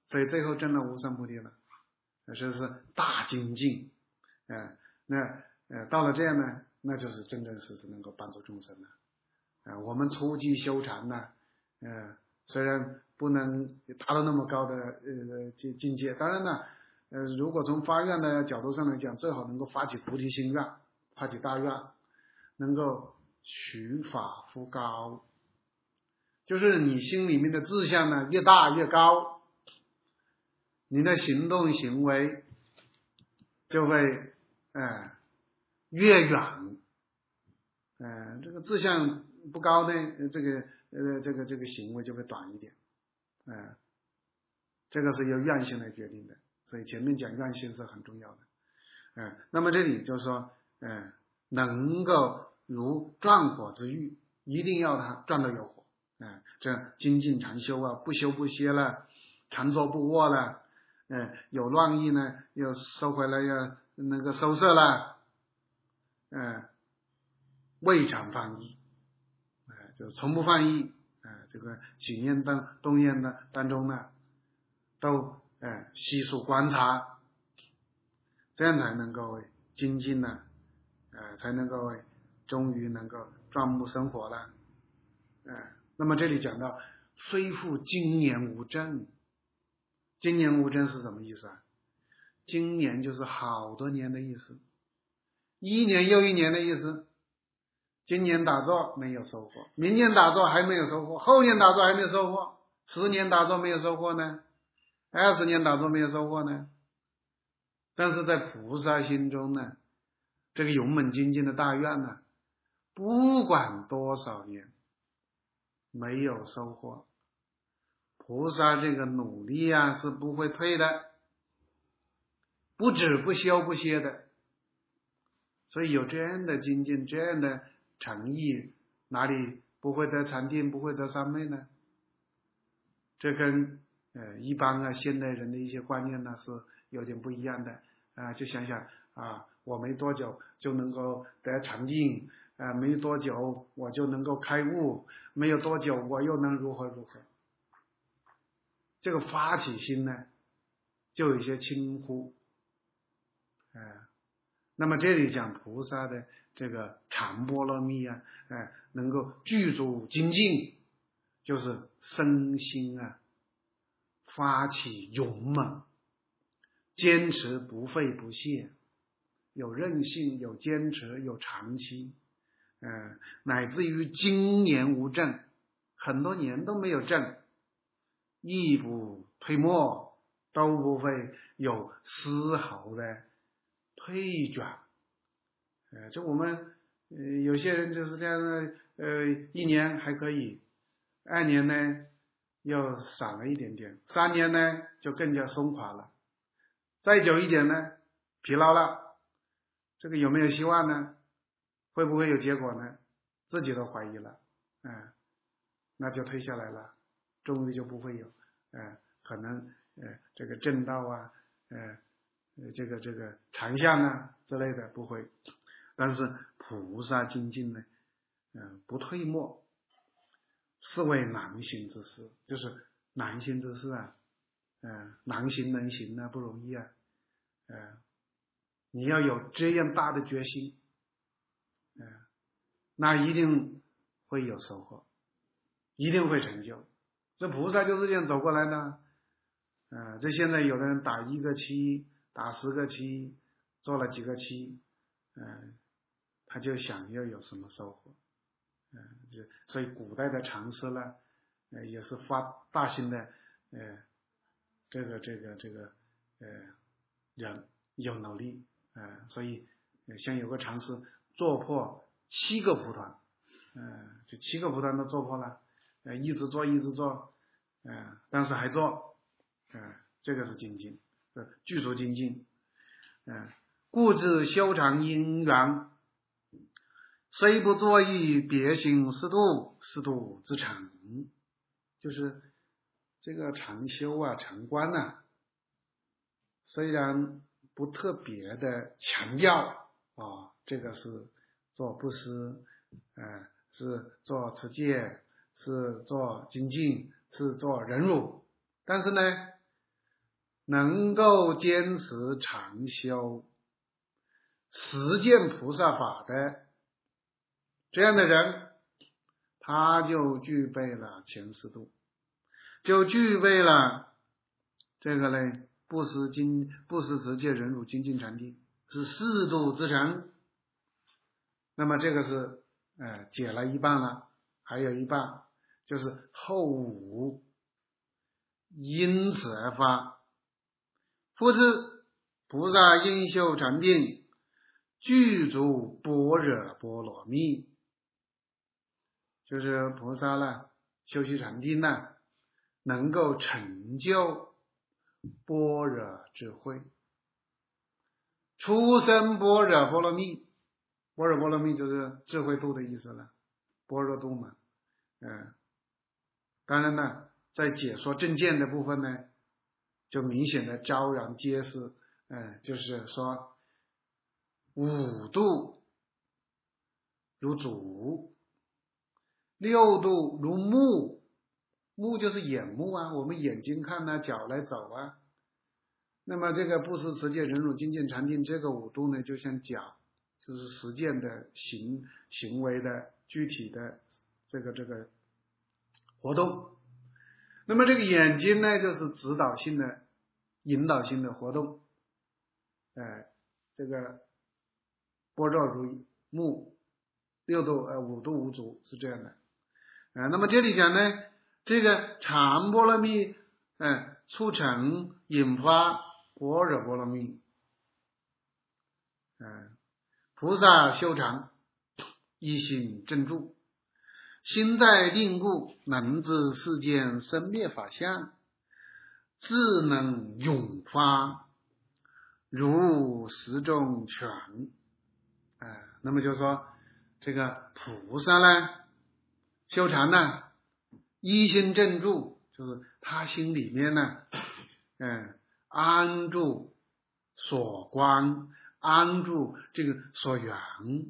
所以最后证了无上菩提了，这是大精进。呃、那呃到了这样呢，那就是真真实实能够帮助众生了。呃、我们初级修禅呢，呃虽然不能达到那么高的呃境境界，当然呢，呃如果从发愿的角度上来讲，最好能够发起菩提心愿，发起大愿，能够取法乎高，就是你心里面的志向呢越大越高，你的行动行为就会呃越远。呃这个志向不高呢，这个呃这个这个行为就会短一点。呃这个是由愿心来决定的，所以前面讲愿心是很重要的。呃那么这里就是说呃能够如撞火之欲，一定要它撞到有火。呃这精进禅修啊，不休不歇了，常坐不卧了，呃有乱意呢又收回来，要那个收摄了，呃未尝放逸，呃就从不放逸。呃这个起念当动念的当中呢，都呃悉数观察，这样才能够精进呢，呃才能够终于能够钻木生火了。呃那么这里讲到虽复经年无证，经年无证是什么意思啊？经年就是好多年的意思，一年又一年的意思。今年打坐没有收获，明年打坐还没有收获，后年打坐还没有收获，十年打坐没有收获呢，二十年打坐没有收获呢。但是在菩萨心中呢，这个勇猛精进的大愿呢，不管多少年没有收获，菩萨这个努力啊是不会退的，不止不休不歇的。所以有这样的精进，这样的诚意，哪里不会得禅定，不会得三昧呢？这跟呃一般啊现代人的一些观念呢是有点不一样的啊、呃。就想想啊，我没多久就能够得禅定，啊、呃，没多久我就能够开悟，没有多久我又能如何如何。这个发起心呢，就有一些轻忽，啊、呃。那么这里讲菩萨的这个禅波罗蜜啊，哎，能够具足精进，就是身心啊发起勇猛，坚持不废不懈，有韧性，有坚持，有长期，嗯、呃，乃至于经年无证，很多年都没有证，亦不退没，都不会有丝毫的退转。呃，这我们呃有些人就是这样的，呃，一年还可以，二年呢又少了一点点，三年呢就更加松垮了，再久一点呢疲劳了，这个有没有希望呢？会不会有结果呢？自己都怀疑了，嗯、呃，那就退下来了，终于就不会有，呃，可能呃这个正道啊，呃。这个这个禅相啊之类的不会，但是菩萨精进呢，嗯、呃，不退没，是为难行之事，就是难行之事啊，嗯、呃，难行能行啊，不容易啊，呃，你要有这样大的决心，嗯、呃，那一定会有收获，一定会成就。这菩萨就是这样走过来的，呃，这现在有的人打一个七。打十个七，做了几个七，嗯、呃，他就想要有什么收获，嗯、呃，这所以古代的禅师呢，呃，也是发大心的，呃，这个这个这个，呃，人有努力，呃，所以像有个禅师做破七个蒲团，呃，这七个蒲团都做破了，呃，一直做一直做，呃，但是还做，呃，这个是精进。具足精进，嗯，故知修禅因缘，虽不作意，别行适度，适度之成。就是这个禅修啊，禅观啊，虽然不特别的强调啊、哦，这个是做布施，呃，是做持戒，是做精进，是做忍辱，但是呢， 能够坚持常修实践菩萨法的这样的人，他就具备了前四度，就具备了这个呢布施精布施持戒忍辱精进禅定是四度之成。那么这个是呃解了一半了，还有一半就是后五因此而发。复次，菩萨应修禅定，具足般若波罗蜜，就是菩萨呢修习禅定呢，能够成就般若智慧，出生般若波罗蜜。般若波罗蜜就是智慧度的意思了，般若度嘛。嗯，当然呢，在解说正见的部分呢，就明显的昭然揭示，嗯，就是说五度如足，六度如目，目就是眼目啊，我们眼睛看啊，脚来走啊。那么这个布施持戒忍辱精进禅定这个五度呢，就像脚，就是实践的行行为的具体的这个这个活动。那么这个眼睛呢，就是指导性的引导性的活动。呃这个般若如目，六度呃五度无足是这样的。呃那么这里讲呢，这个常波罗蜜呃促成引发般若波罗蜜。呃菩萨修常，一心正住，心在定故，能知世间生灭法相，自能永发如石中泉。呃、那么就说这个菩萨呢修禅呢，一心正住，就是他心里面呢嗯、呃、安住所观，安住这个所缘，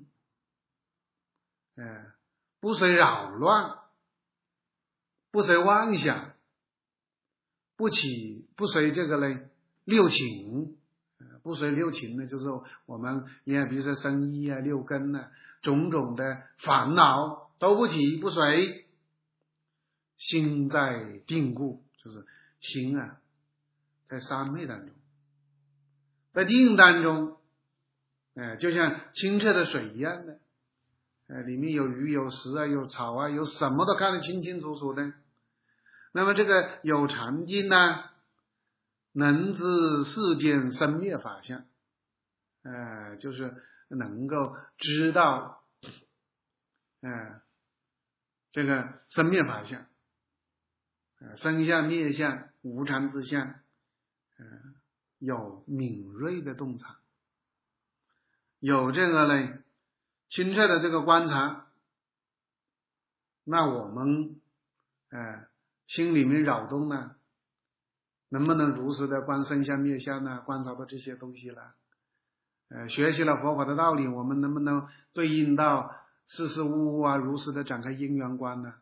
呃不随扰乱，不随妄想，不起不随这个呢六情，不随六情呢，就是我们你看，比如说生意啊、六根啊，种种的烦恼都不起不随，心在定故，就是心啊在三昧当中，在定当中，呃、就像清澈的水一样的，呃、里面有鱼有石啊有草啊，有什么都看得清清楚楚的。那么这个有禅定呢，能知世间生灭法相，呃，就是能够知道，呃，这个生灭法相，呃，生相灭相无常之相，呃，有敏锐的洞察，有这个呢清澈的这个观察，那我们呃心里面扰动呢，能不能如实的观生相灭相呢？观察到这些东西了，呃，学习了佛法的道理，我们能不能对应到事事物物啊，如实的展开因缘观呢？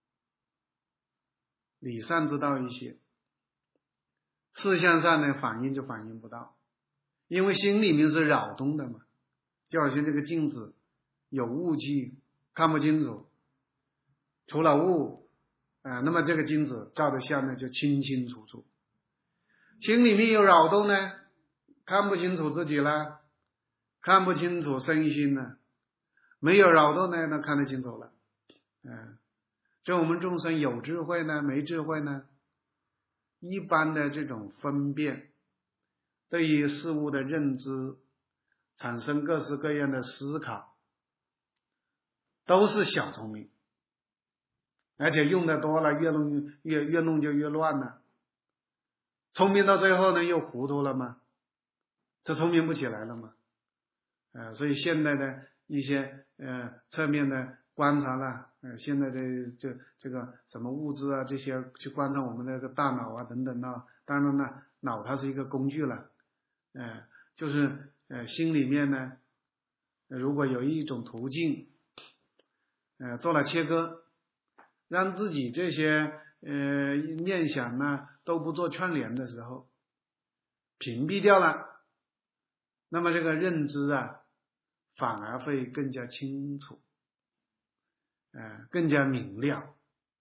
理上知道一些，事项上呢反应就反应不到，因为心里面是扰动的嘛，就好像这个镜子有雾气看不清楚，除了雾，呃，那么这个镜子照的相呢就清清楚楚。心里面有扰动呢，看不清楚自己了，看不清楚身心了，没有扰动呢，那看得清楚了。嗯，就我们众生有智慧呢，没智慧呢，一般的这种分辨，对于事物的认知，产生各式各样的思考，都是小聪明，而且用的多了，越弄越越弄就越乱了。聪明到最后呢，又糊涂了吗？这聪明不起来了吗？呃，所以现在的一些呃侧面的观察了，呃，现在的这这个什么物质啊，这些去观察我们的这个大脑啊等等啊，当然呢，脑它是一个工具了，呃，就是呃心里面呢，如果有一种途径，呃，做了切割，让自己这些呃念想呢都不做串联的时候， 屏蔽掉了，那么这个认知啊反而会更加清楚，呃更加明了。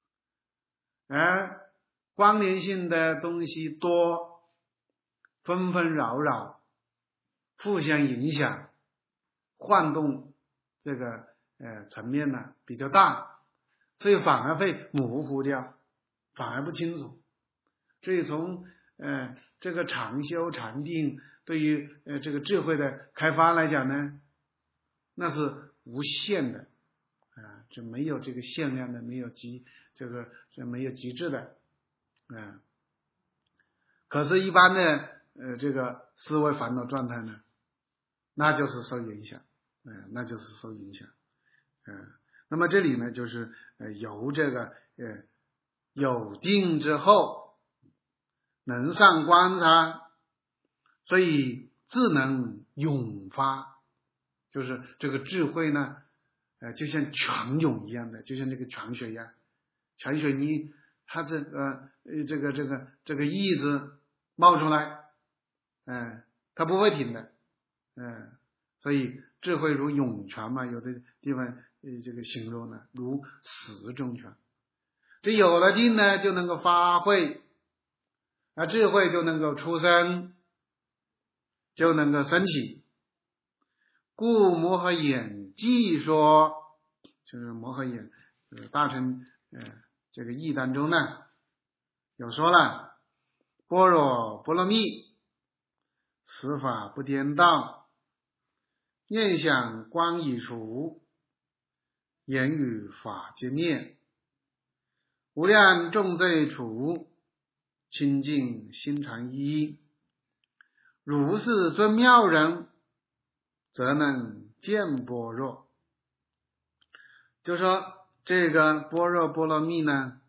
而关联性的东西多，纷纷扰扰，互相影响，晃动这个呃层面呢比较大，所以反而会模糊掉，反而不清楚。所以从呃这个禅修禅定对于呃这个智慧的开发来讲呢，那是无限的啊，就没有这个限量的，没有极这个这没有极致的啊。可是，一般的呃这个思维烦恼状态呢，那就是受影响，嗯、呃，那就是受影响，嗯、呃。那么这里呢，就是呃由这个呃有定之后，能上观察，所以智能涌发，就是这个智慧呢，呃，就像泉涌一样的，就像这个泉水一样，泉水你它这个呃这个这个这个意志冒出来，嗯、呃，它不会停的，嗯、呃，所以智慧如涌泉嘛，有的地方呃这个形容呢，如石中泉。这有了定呢，就能够发挥，而智慧就能够出生，就能够升起。故摩诃衍记说，就是摩诃衍呃大乘呃这个义当中呢，有说了，般若波罗蜜，十法不颠倒，念想观已除，言语法皆灭，无量众罪除，清净心常一。如是尊妙人，则能见般若。就说这个般若波罗蜜呢，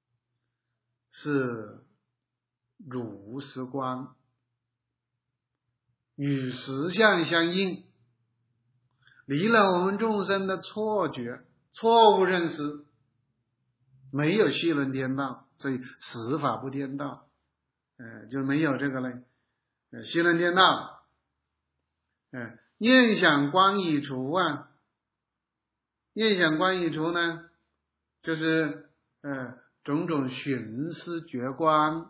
是如实观，与实相相应，离了我们众生的错觉、错误认识，没有戏论颠倒，所以十法不颠倒，呃，就没有这个嘞，呃，戏论颠倒，呃，念想观已除啊，念想观已除呢，就是呃种种寻思觉观，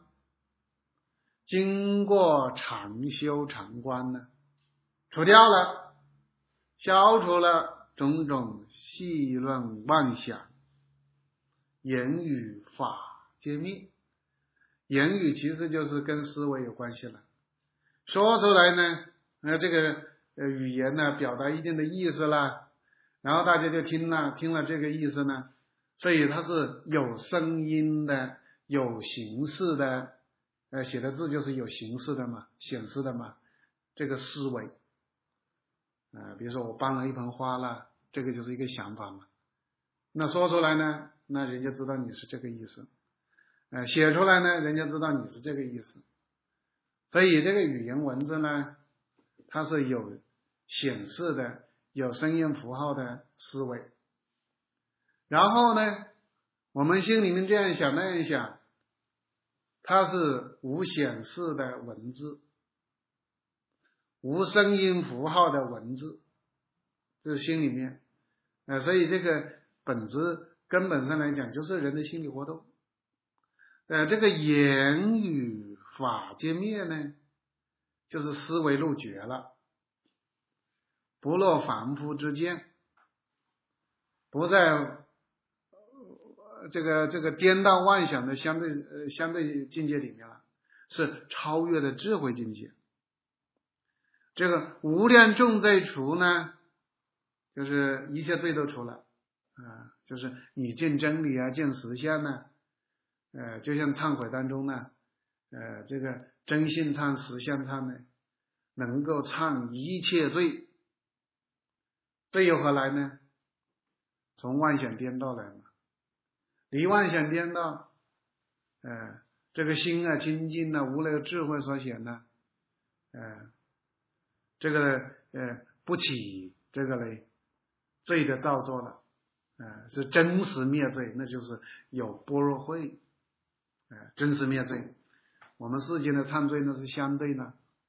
经过常修常观呢，除掉了，消除了种种戏论妄想，言语法皆灭。言语其实就是跟思维有关系了，说出来呢，呃，这个呃语言呢表达一定的意思啦，然后大家就听了，听了这个意思呢，所以它是有声音的，有形式的，呃，写的字就是有形式的嘛，显示的嘛，这个思维，呃，比如说我搬了一盆花了，这个就是一个想法嘛，那说出来呢，那人家知道你是这个意思，呃，写出来呢，人家知道你是这个意思，所以这个语言文字呢，它是有显示的，有声音符号的思维。然后呢，我们心里面这样想那样想，它是无显示的文字，无声音符号的文字，这是心里面，呃，所以这个本质根本上来讲就是人的心理活动。呃，这个言语法皆灭呢，就是思维入觉了，不落凡夫之见，不在这个这个颠倒妄想的相对呃相对境界里面了，是超越的智慧境界。这个无量众罪除呢，就是一切罪都除了啊，就是你见真理啊，见实相呢，呃，就像忏悔当中呢，呃，这个真性忏、实相忏呢，能够忏一切罪，罪由何来呢？从妄想颠倒来嘛。离妄想颠倒，呃，这个心啊清净啊，无了智慧所显呢，呃，这个呃不起这个嘞罪的造作了，呃，是真实灭罪，那就是有般若慧，呃，真实灭罪。我们世间的忏罪那是相对呢，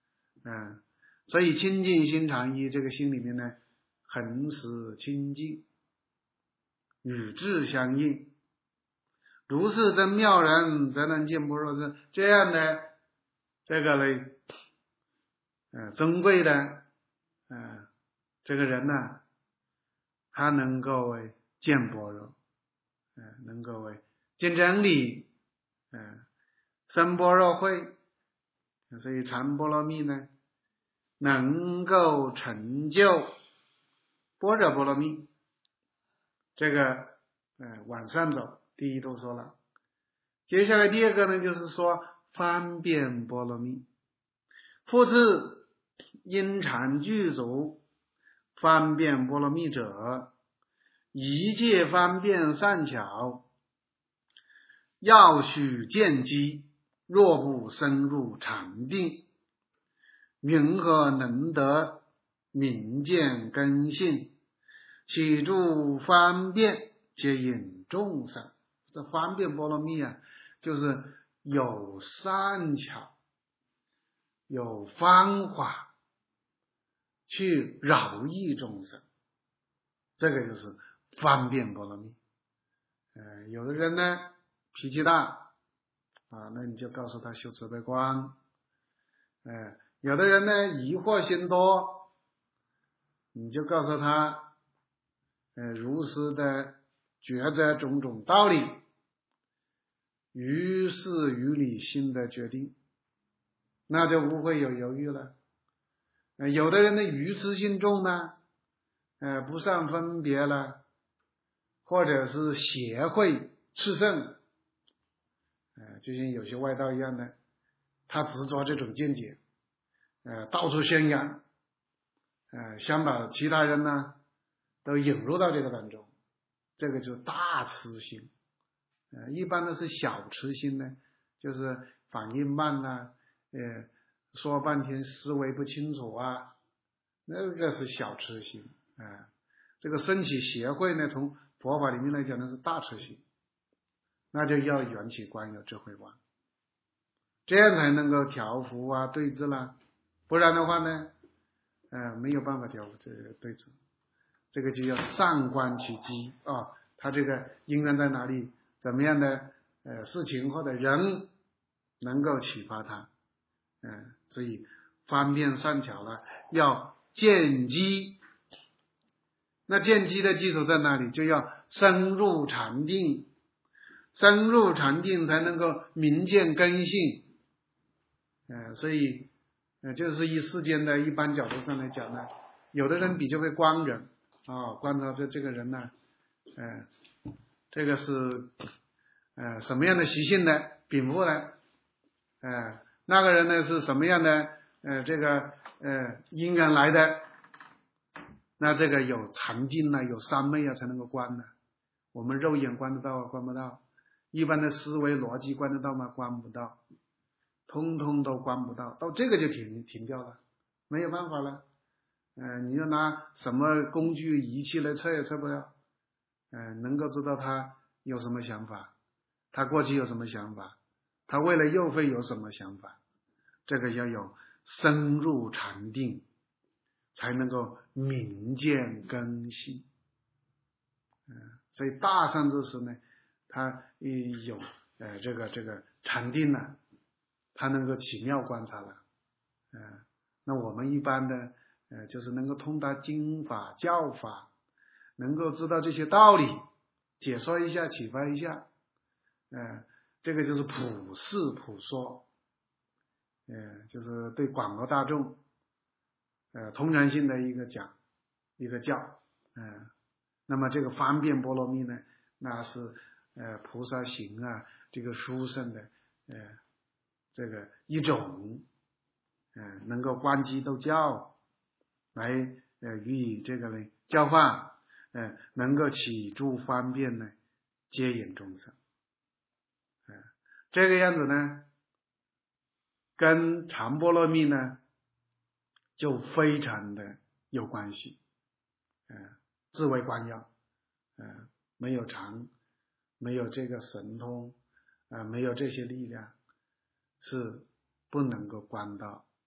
嗯，所以清净心常一，这个心里面呢，恒时清净，与智相应。如是真妙人，则能见般若智。这样的这个呢，呃，尊贵的，呃，这个人呢、啊，他能够为见般若，呃，能够为见真理，呃，生般若慧。所以禅波罗蜜呢，能够成就般若波罗蜜。这个呃往上走，第一都说了。接下来第二个呢，就是说方便波罗蜜。复次因常具足方便波罗蜜者，一切方便善巧，要须见机，若不深入禅定，云何能得明见根性？起诸方便，皆引众生。这方便波罗蜜啊，就是有善巧，有方法去饶益众生，这个就是方便波罗蜜。呃，有的人呢脾气大啊，那你就告诉他修慈悲观。呃，有的人呢疑惑心多，你就告诉他，呃，如实的觉着种种道理，于事于理心的决定，那就不会有犹豫了。呃，有的人的愚痴心重呢，呃，不善分别了，或者是邪会炽盛，呃，就像有些外道一样的，他执着这种见解，呃，到处宣扬，呃，想把其他人呢都引入到这个当中，这个就是大痴心。呃，一般的是小痴心呢，就是反应慢呐、呃，说半天思维不清楚啊，那个是小痴心啊、呃。这个升起邪会呢，从佛法里面来讲呢是大痴心，那就要缘起观，有智慧观，这样才能够调伏啊对治啦，不然的话呢，呃，没有办法调伏这个对治，这个就要上观其机啊，他这个因缘在哪里？怎么样的呃事情或者人能够启发他，嗯、呃，所以方便善巧了，要见机。那见机的基础在哪里？就要深入禅定，深入禅定才能够明见根性。呃，所以呃，就是以世间的一般角度上来讲呢，有的人比较会观人啊，观察这这个人呢，呃，这个是呃什么样的习性呢？禀赋呢？呃，那个人呢是什么样的呃这个呃因缘来的？那这个有禅定啊，有三昧啊，才能够观呢。我们肉眼观得到啊，观不到。一般的思维逻辑观得到吗？观不到，通通都观不到。到这个就停停掉了，没有办法了。呃，你要拿什么工具仪器来测也测不了。呃，能够知道他有什么想法，他过去有什么想法，他为了诱惑有什么想法，这个要有深入禅定，才能够明见根性。嗯、呃，所以大善知识呢，他有呃这个这个禅定呢、啊，他能够起妙观察了。呃，那我们一般的呃就是能够通达经法教法，能够知道这些道理，解说一下，启发一下。呃，这个就是普示普说，呃，就是对广大大众呃通常性的一个讲一个教。呃那么这个方便波罗蜜呢，那是呃菩萨行啊，这个殊胜的呃这个一种，呃能够观机斗教，来呃予以这个呢教化，呃能够起诸方便呢，接引众生。呃这个样子呢，跟禅波罗蜜呢就非常的有关系。呃至为关要。呃没有禅，没有这个神通，呃没有这些力量，是不能够观到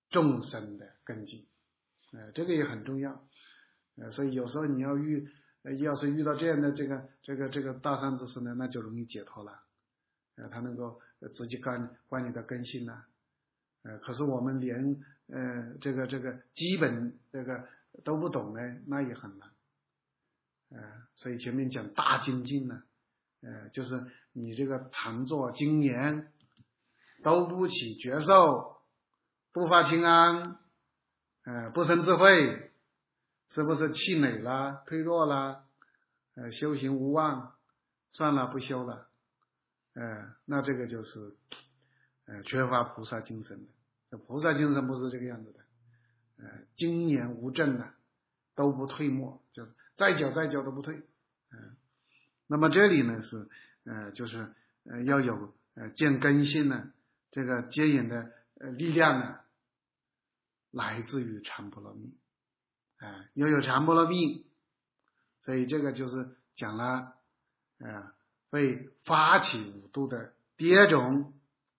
众生的根基，呃，这个也很重要，呃，所以有时候你要遇，呃，要是遇到这样的这个这个这个大善知识呢，那就容易解脱了，呃，他能够直接观观你的根性了，呃，可是我们连呃这个这个基本这个都不懂呢，那也很难，呃，所以前面讲大精进呢，呃，就是你这个常坐经年都不起觉受，不发清安，呃，不生智慧，是不是气馁了，退弱了，呃，修行无望，算了，不修了，呃，那这个就是呃缺乏菩萨精神的。这菩萨精神不是这个样子的，呃，经年无证啊，都不退没，就是再久再久都不退，嗯、呃，那么这里呢是呃就是呃要有呃见根性呢，这个接引的呃力量呢，来自于禅波罗蜜，啊、呃，要有禅波罗蜜，所以这个就是讲了，啊、呃，会发起五度的第二种。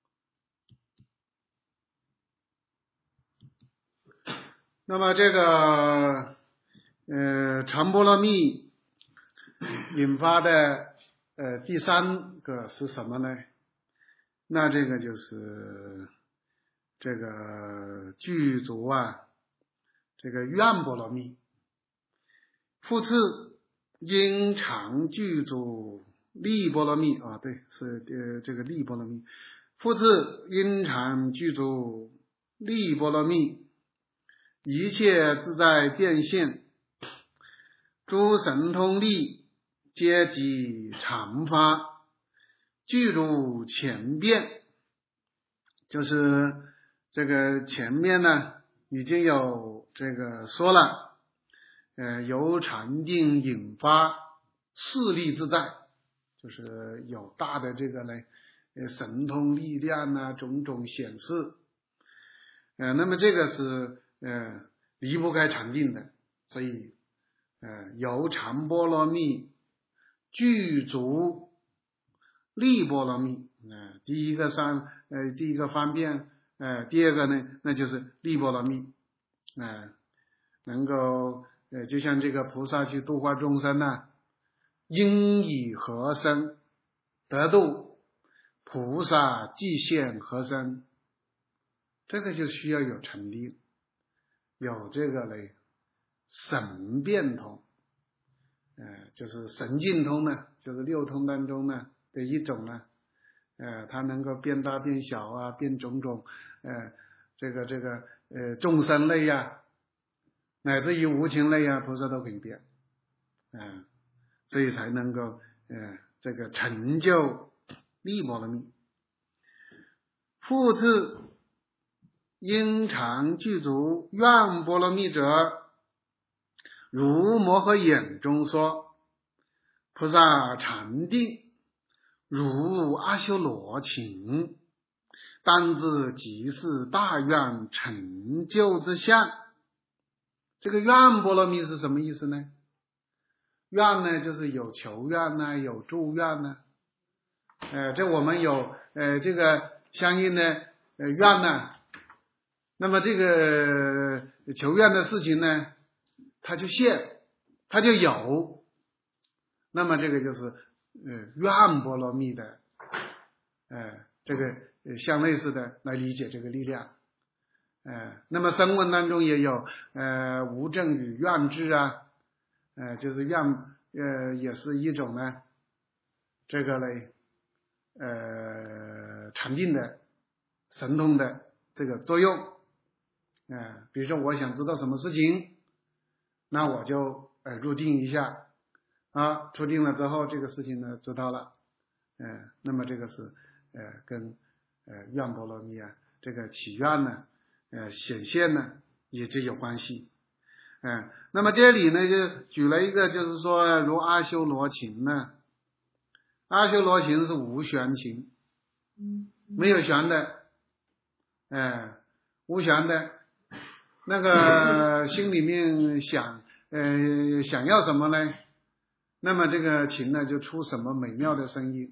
那么这个呃禅波罗蜜引发的呃第三个是什么呢？那这个就是这个具足啊，这个愿波罗蜜。复次应常具足力波罗蜜啊，对，是呃这个力波罗蜜。复次应常具足力波罗蜜，一切自在变现，诸神通力皆即常发，具如前变。就是这个前面呢已经有这个说了，呃，由禅定引发势力自在，就是有大的这个呢呃神通力量啊，种种显示，呃，那么这个是呃离不开禅定的，所以呃由禅波罗蜜具足力波罗蜜，呃，第一个三呃第一个方便，呃，第二个呢那就是力波罗蜜，呃，能够呃就像这个菩萨去度化众生呢，应以何身得度，菩萨即现何身，这个就需要有禅定，有这个嘞神变通，呃，就是神境通呢，就是六通当中呢的一种呢，呃，它能够变大变小啊，变种种，呃，这个这个呃众生类呀、啊，乃至于无情类啊，菩萨都可以变，嗯、呃，所以才能够呃这个成就力波罗蜜。复次应常具足愿波罗蜜者，如摩诃眼中说，菩萨禅定如阿修罗情，当知即是大愿成就之相。这个愿波罗蜜是什么意思呢？愿呢就是有求愿呢，有祝愿呢，呃，这我们有呃这个相应的呃愿呢，那么这个求愿的事情呢，它就现，它就有，那么这个就是呃愿波罗蜜的呃这个呃相类似的来理解这个力量，呃那么声闻当中也有呃无证与愿智啊，呃就是愿呃也是一种呢这个嘞呃禅定的神通的这个作用，呃比如说我想知道什么事情，那我就呃入定一下啊，出定了之后这个事情呢知道了，呃那么这个是呃跟呃愿波罗蜜啊这个起愿呢呃显现呢也就有关系，嗯、呃，那么这里呢就举了一个，就是说如阿修罗情呢，阿修罗情是无玄情，没有玄的，哎、呃，无玄的，那个心里面想呃想要什么呢？那么这个情呢就出什么美妙的声音，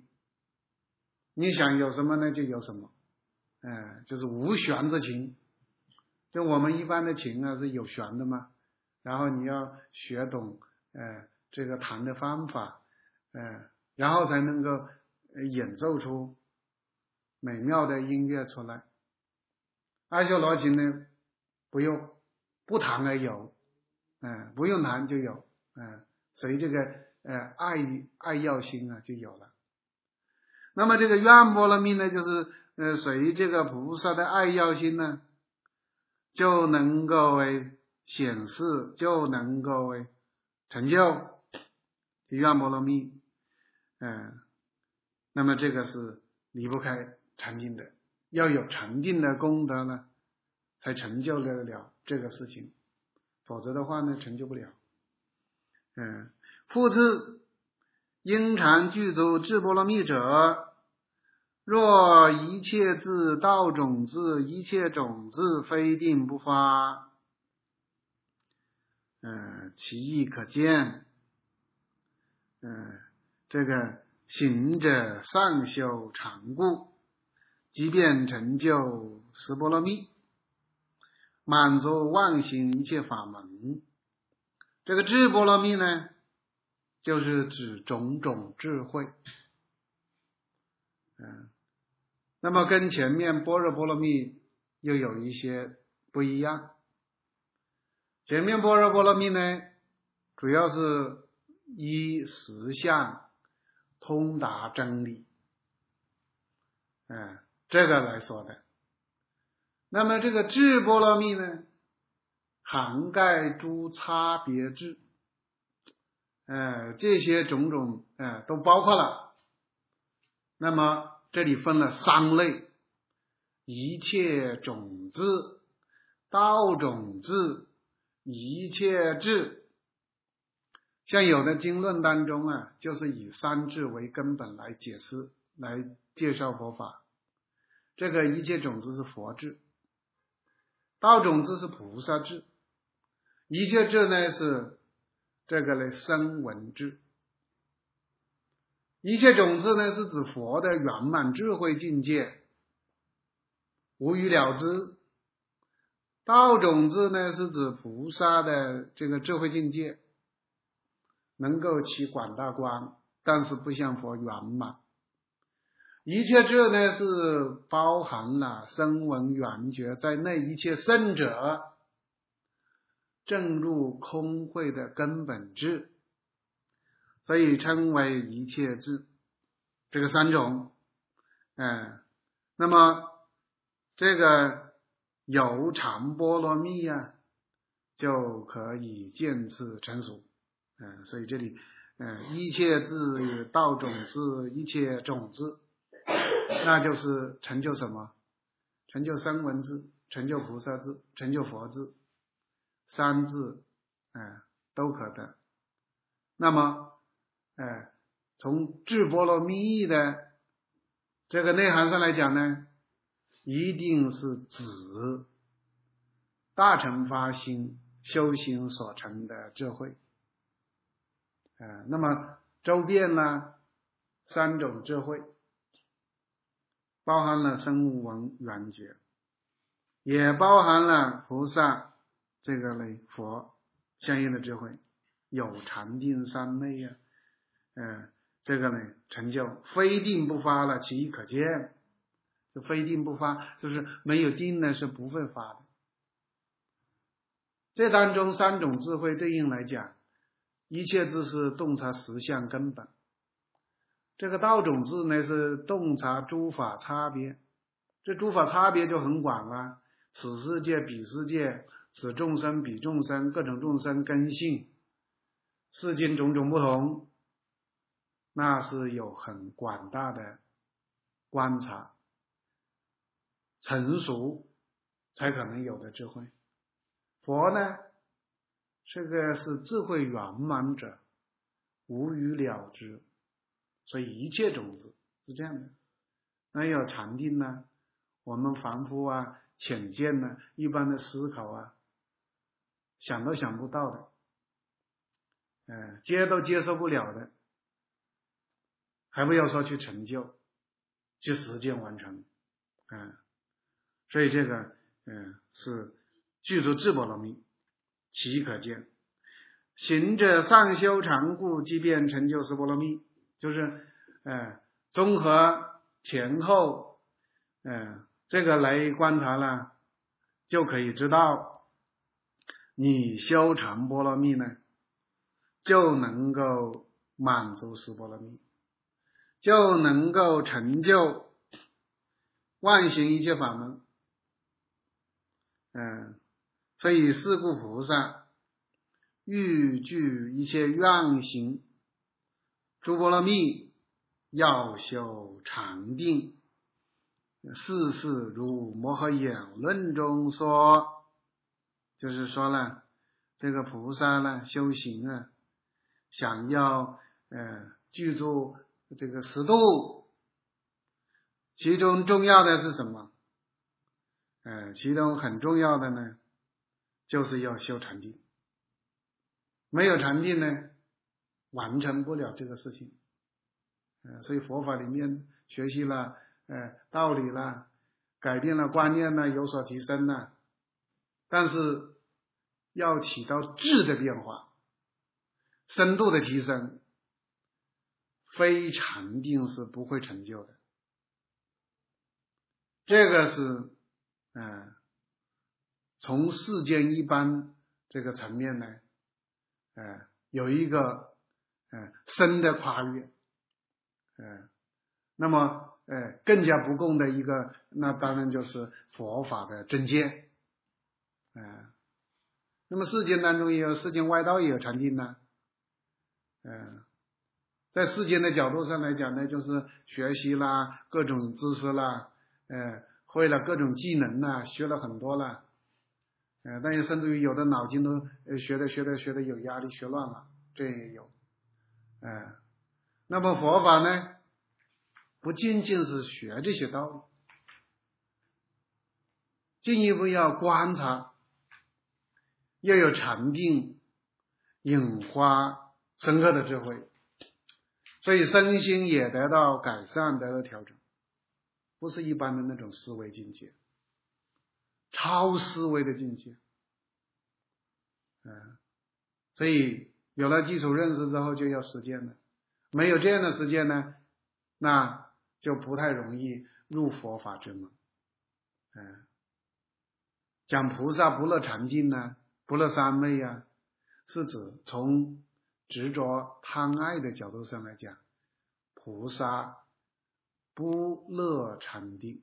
你想有什么呢就有什么，哎、呃，就是无玄之情， 就我们一般的琴啊是有弦的嘛，然后你要学懂呃这个弹的方法，呃，然后才能够演奏出美妙的音乐出来。阿修罗琴呢，不用，不弹而有，嗯、呃，不用弹就有，嗯、呃，随这个呃爱爱要心啊就有了。那么这个愿波罗蜜呢，就是呃随这个菩萨的爱要心呢，就能够为显示，就能够为成就愿波罗蜜，嗯、呃，那么这个是离不开禅定的，要有禅定的功德呢，才成就得了这个事情，否则的话呢，成就不了。嗯，复次，因禅具足智波罗蜜者，若一切智道种子，一切种子非定不发，嗯，其意可见。嗯，这个行者上修常故，即便成就十波罗蜜，满足万行一切法门。这个智波罗蜜呢，就是指种种智慧。嗯，那么跟前面般若波罗蜜又有一些不一样。前面般若波罗蜜呢，主要是依实相通达真理，嗯，这个来说的。那么这个智波罗蜜呢，涵盖诸差别智，呃，这些种种呃都包括了。那么这里分了三类：一切种子、道种子、一切智。像有的经论当中啊，就是以三智为根本来解释、来介绍佛法。这个一切种子是佛智，道种子是菩萨智，一切智呢是这个呢声闻智。一切种子呢是指佛的圆满智慧境界，无余了之。道种子呢是指菩萨的这个智慧境界，能够起广大光，但是不像佛圆满。一切智呢是包含了声闻缘觉在内一切圣者证入空慧的根本智，所以称为一切智。这个三种，嗯，那么这个有禅波罗蜜啊，就可以见此成熟。嗯，所以这里，嗯，一切智、道种子、一切种子，那就是成就什么？成就声闻智，成就菩萨智，成就佛智，三智，嗯，都可得。那么，哎，从智波罗蜜的这个内涵上来讲呢，一定是指大乘发心修行所成的智慧。呃，那么周遍呢三种智慧，包含了声闻缘觉，也包含了菩萨这个类佛相应的智慧，有禅定三昧啊，呃，这个呢成就非定不发了，其意可见。就非定不发，就是没有定呢是不会发的。这当中三种智慧对应来讲，一切智是洞察实相根本，这个道种智呢是洞察诸法差别，这诸法差别就很广了，此世界彼世界，此众生彼众生，各种众生根性，世间种种不同，那是有很广大的观察成熟才可能有的智慧。佛呢，这个是智慧圆满者，无余了之，所以一切种子是这样的。那有禅定呢，我们凡夫啊、浅见呢、一般的思考啊，想都想不到的，呃，接都接受不了的，还不要说去成就、去实践完成，嗯、呃，所以这个，嗯、呃，是具足智波罗蜜，其可见。行者上修长故，即便成就十波罗蜜，就是呃综合前后呃这个来观察了，就可以知道你修长波罗蜜呢，就能够满足十波罗蜜，就能够成就万行一切法门。嗯，所以是故菩萨欲具一切愿行诸波罗蜜，要修禅定。是是如摩诃言论中说，就是说了，这个菩萨呢修行啊，想要呃具足这个十度，其中重要的是什么？呃，其中很重要的呢，就是要修禅定。没有禅定呢，完成不了这个事情。呃，所以佛法里面学习了呃道理了，改变了观念了，有所提升了，但是要起到质的变化，深度的提升，非禅定是不会成就的。这个是呃从世间一般这个层面呢，呃有一个呃深的跨越，呃那么呃更加不共的一个，那当然就是佛法的真见。呃那么世间当中也有世间外道也有禅定呢。呃在世间的角度上来讲呢，就是学习啦，各种知识啦，呃会了各种技能啦，学了很多了，呃但是甚至于有的脑筋都呃学的学的学的有压力，学乱了，这也有。呃那么佛法呢，不仅仅是学这些道理，进一步要观察，要有禅定，引发深刻的智慧，所以身心也得到改善，得到调整，不是一般的那种思维境界，超思维的境界。嗯，所以有了基础认识之后就要实践了，没有这样的实践呢，那就不太容易入佛法之门。嗯，讲菩萨不乐禅定呢，不乐三昧啊，是指从执着贪爱的角度上来讲，菩萨不乐禅定，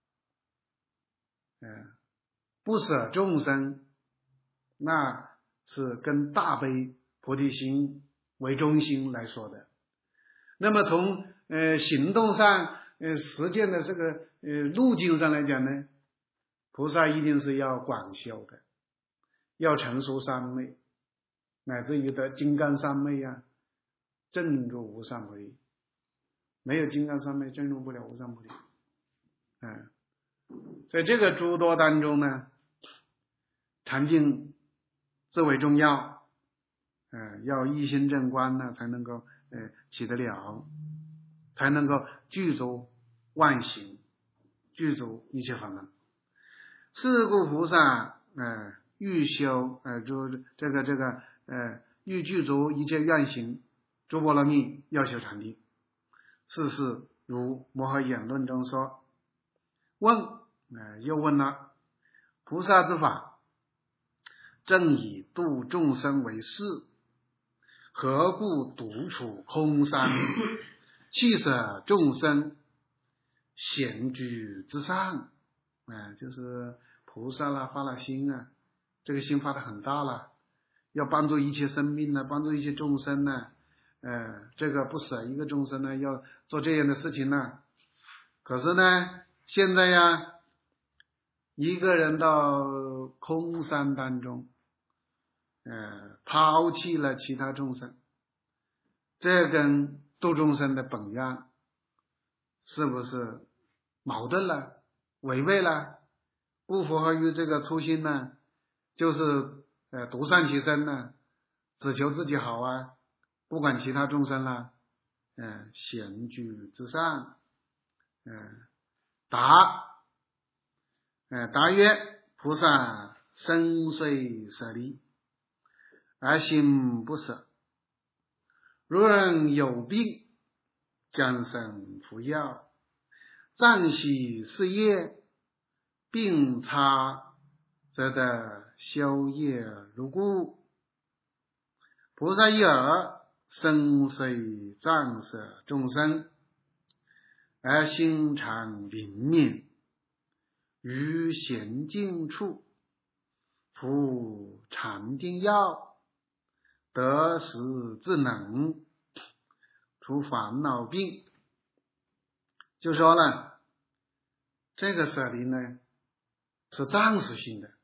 嗯，不舍众生，那是跟大悲菩提心为中心来说的。那么从呃行动上呃实践的这个呃路径上来讲呢，菩萨一定是要广修的，要成熟三昧，乃至于得金刚三昧啊，证入无上菩提。没有金刚三昧，证入不了无上菩提。嗯，在这个诸多当中呢，禅定最为重要。嗯，要一心正观呢，才能够呃起得了，才能够具足万行，具足一切法门。是故菩萨呃欲修呃诸这个这个呃欲具足一切愿行诸波罗蜜，要修禅定。是是如摩诃言论中说。问呃又问了，菩萨之法正以度众生为事，何故独处空山，弃舍众生，闲居之上？呃、就是菩萨啦发了心啊，这个心发的很大了，要帮助一切生命呢，帮助一切众生呢，呃，这个不舍一个众生呢，要做这样的事情呢。可是呢，现在呀，一个人到空山当中，呃，抛弃了其他众生，这跟度众生的本愿是不是矛盾了、违背了？不符合于这个初心呢？就是呃独善其身呢，只求自己好啊，不管其他众生了，嗯、呃，闲居之上，嗯、呃，答，呃，答曰：菩萨身虽舍利，而心不舍。如人有病，将生服药，暂息事业，病差则得修业如故。菩萨一耳，身虽暂舍众生，而心常灵敏，于闲静处，服禅定药，得时自能，除烦恼病。就说了，这个舍离呢是暂时性的，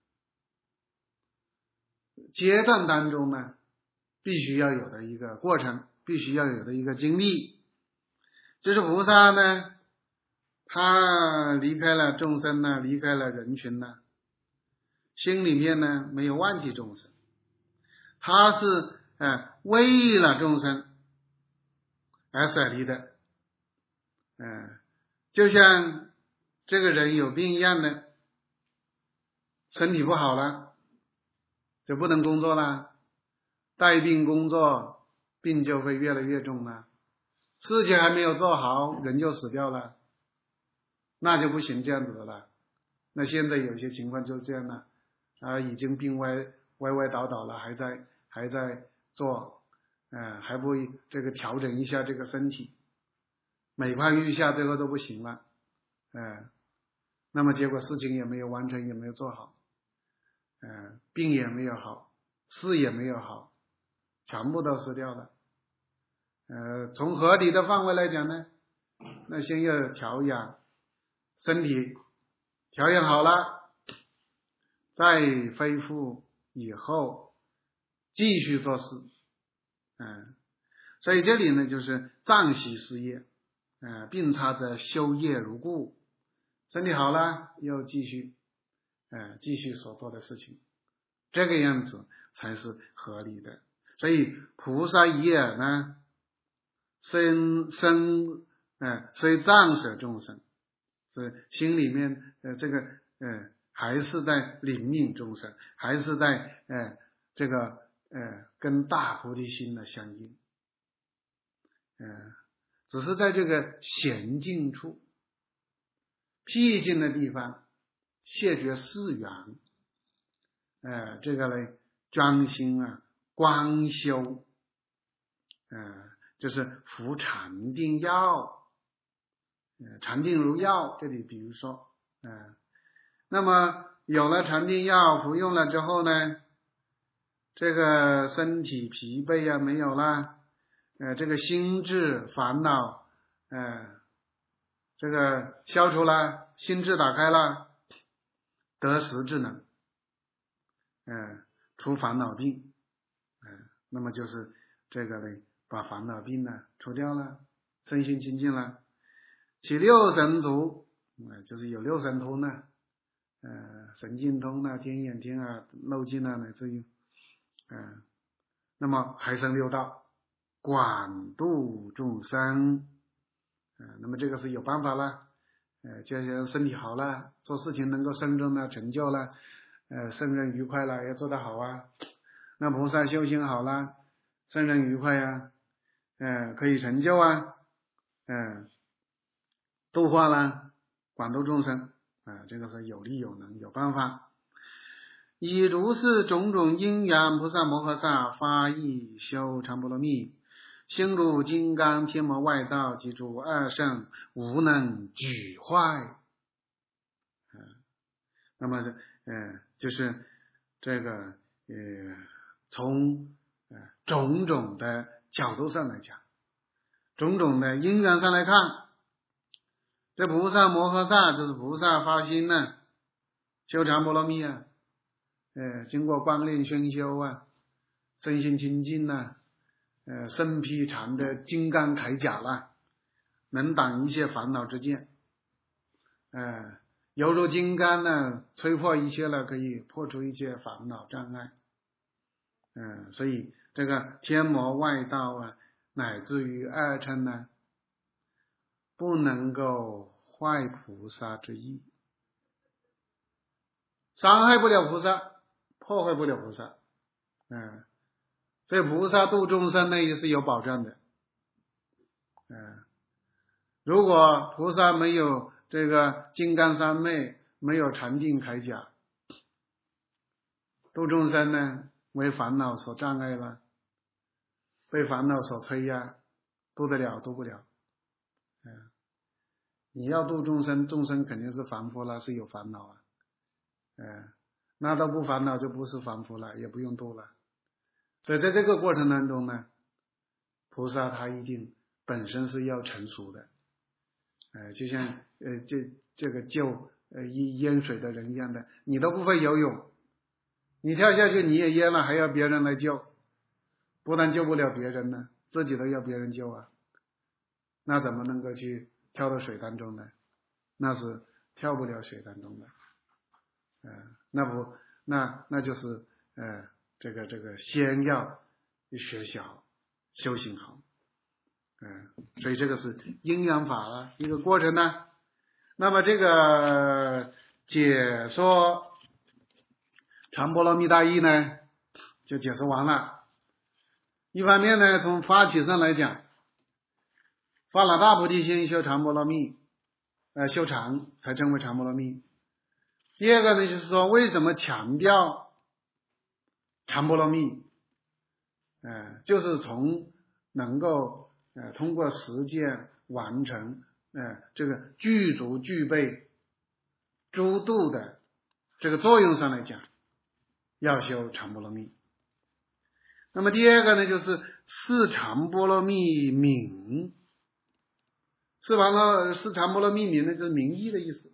阶段当中呢必须要有的一个过程，必须要有的一个经历。就是菩萨呢，他离开了众生呢，离开了人群呢，心里面呢没有忘记众生，他是呃为了众生而舍离的。嗯、呃，就像这个人有病一样的，身体不好了，就不能工作了，带病工作，病就会越来越重了，事情还没有做好，人就死掉了，那就不行，这样子的了。那现在有些情况就是这样了，啊，已经病歪歪歪倒倒了，还在还在做，呃，还不这个调整一下这个身体，每况愈下，最后都不行了，呃，那么结果事情也没有完成，也没有做好，呃，病也没有好，事也没有好，全部都失掉了。呃，从合理的范围来讲呢，那先要调养身体，调养好了，再恢复以后继续做事。嗯，所以这里呢就是暂息事业，呃，病差则修业如故。身体好了，又继续，呃，继续所做的事情，这个样子才是合理的。所以菩萨一耳呢，身身呃虽暂舍众生，是心里面呃这个呃还是在灵命众生，还是在呃这个呃跟大菩提心的相应，呃只是在这个闲静处，僻静的地方，谢绝世缘，呃这个呢专心啊观修，呃就是服禅定药，呃禅定如药。这里比如说，呃那么有了禅定药服用了之后呢，这个身体疲惫啊没有了，呃这个心智烦恼呃这个消除了，心智打开了，得时智能，呃除烦恼病，呃那么就是这个呢把烦恼病呢除掉了，身心清净了。其六神足，呃就是有六神通呢，呃神经通啊，天眼天啊，漏尽啊，乃至于呃那么还生六道，广度众生，呃那么这个是有办法了，呃就像身体好了，做事情能够胜任了，成就了，呃胜任愉快了，也做得好啊。那菩萨修行好了，胜任愉快呀、啊，呃可以成就啊，呃度化了，广度众生啊、呃，这个是有力有能有办法。以如是种种因缘，菩萨摩诃萨发意修禅波罗蜜，心如金刚，天魔外道及诸二圣无能举坏。呃、那么呃就是这个呃从呃种种的角度上来讲，种种的因缘上来看，这菩萨摩诃萨就是菩萨发心呢，修禅波罗蜜啊，呃，经过光练熏修啊，身心清净呐、啊，呃，身披禅的金刚铠甲啦，能挡一切烦恼之剑，呃，犹如金刚呢，吹破一切了，可以破除一切烦恼障碍，嗯、呃，所以这个天魔外道啊，乃至于二乘呢，不能够坏菩萨之意，伤害不了菩萨。 破坏不了菩萨。嗯，所以菩萨度众生呢也是有保障的。嗯，如果菩萨没有这个金刚三昧，没有禅定铠甲，度众生呢为烦恼所障碍了，被烦恼所摧压，度得了度不了。嗯，你要度众生，众生肯定是凡夫了，是有烦恼啊。嗯，那都不烦恼就不是凡夫了，也不用度了。所以在这个过程当中呢，菩萨他一定本身是要成熟的。呃，就像呃这这个救呃淹水的人一样的，你都不会游泳，你跳下去你也淹了，还要别人来救，不但救不了别人呢，自己都要别人救啊，那怎么能够去跳到水当中呢？那是跳不了水当中的。呃，那不那那就是呃这个这个先要学小修行好。嗯，所以这个是阴阳法啊一个过程呢。那么这个解说禅波罗蜜大义呢就解说完了。一方面呢，从发起上来讲，发了大菩提心修禅波罗蜜，呃修禅才称为禅波罗蜜。第二个呢，就是说为什么强调禅波罗蜜？呃，就是从能够呃通过实践完成呃这个具足具备诸度的这个作用上来讲，要修禅波罗蜜。那么第二个呢，就是视禅波罗蜜名，视完了视禅波罗蜜名呢，就是名义的意思。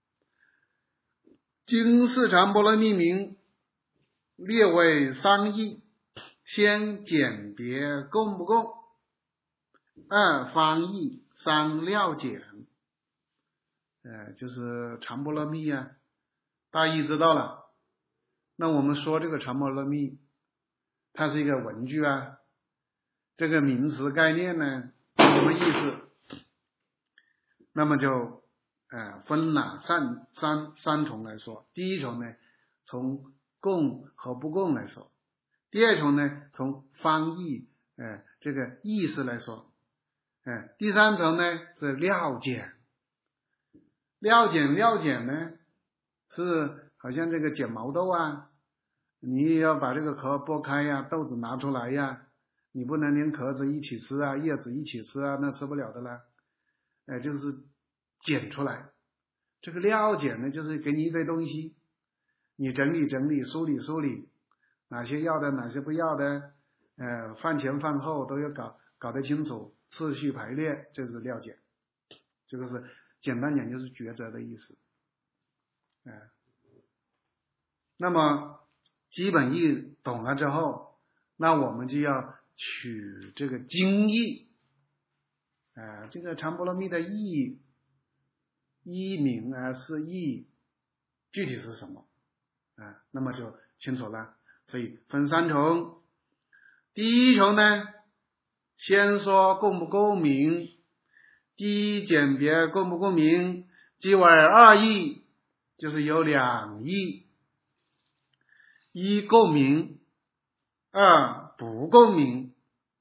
经视禅波罗蜜名列为三义：先简别共不共，二翻译，三料简。呃，就是禅波罗蜜啊，大意知道了。那我们说这个禅波罗蜜，它是一个文句啊，这个名词概念呢是什么意思？那么就呃分了三三三重来说。第一重呢，从共和不共来说；第二重呢，从翻译呃这个意思来说；呃第三重呢是料简。料简料简呢是好像这个剪毛豆啊，你要把这个壳剥开呀，豆子拿出来呀，你不能连壳子一起吃啊，叶子一起吃啊，那吃不了的啦。哎，就是剪出来。这个料简呢，就是给你一堆东西，你整理整理，梳理梳理，哪些要的，哪些不要的，呃，饭前饭后都要搞搞得清楚，次序排列，这是料简。这个是简单讲就是抉择的意思。哎、呃，那么基本义懂了之后，那我们就要取这个经义。呃，这个禅波罗蜜的义义名啊是义，具体是什么啊、呃？那么就清楚了。所以分三重。第一重呢，先说共不共鸣，第一简别共不共鸣，即为二义，就是有两义：一共鸣，二不共鸣。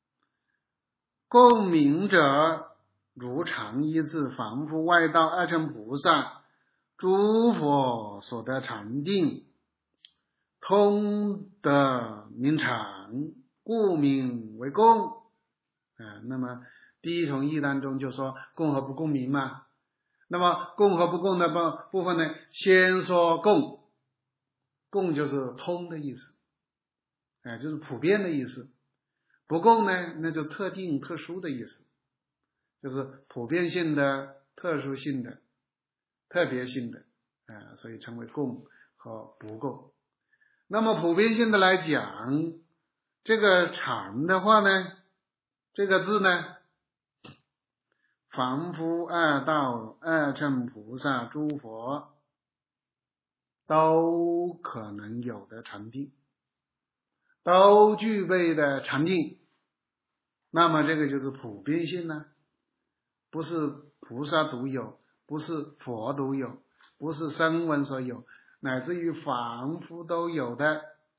共鸣者，如常一字凡夫外道二乘菩萨诸佛所得禅定，通得名常，故名为共。啊，那么第一重义当中就说共和不共鸣嘛。那么共和不共的部部分呢，先说共，共就是通的意思，哎，就是普遍的意思。不共呢，那就特定特殊的意思，就是普遍性的、特殊性的、特别性的，啊，所以称为共和不共。那么普遍性的来讲，这个常的话呢，这个字呢，凡夫二道二乘菩萨诸佛都可能有的禅定，都具备的禅定，那么这个就是普遍性呢，不是菩萨独有，不是佛独有，不是声闻所有，乃至于凡夫都有的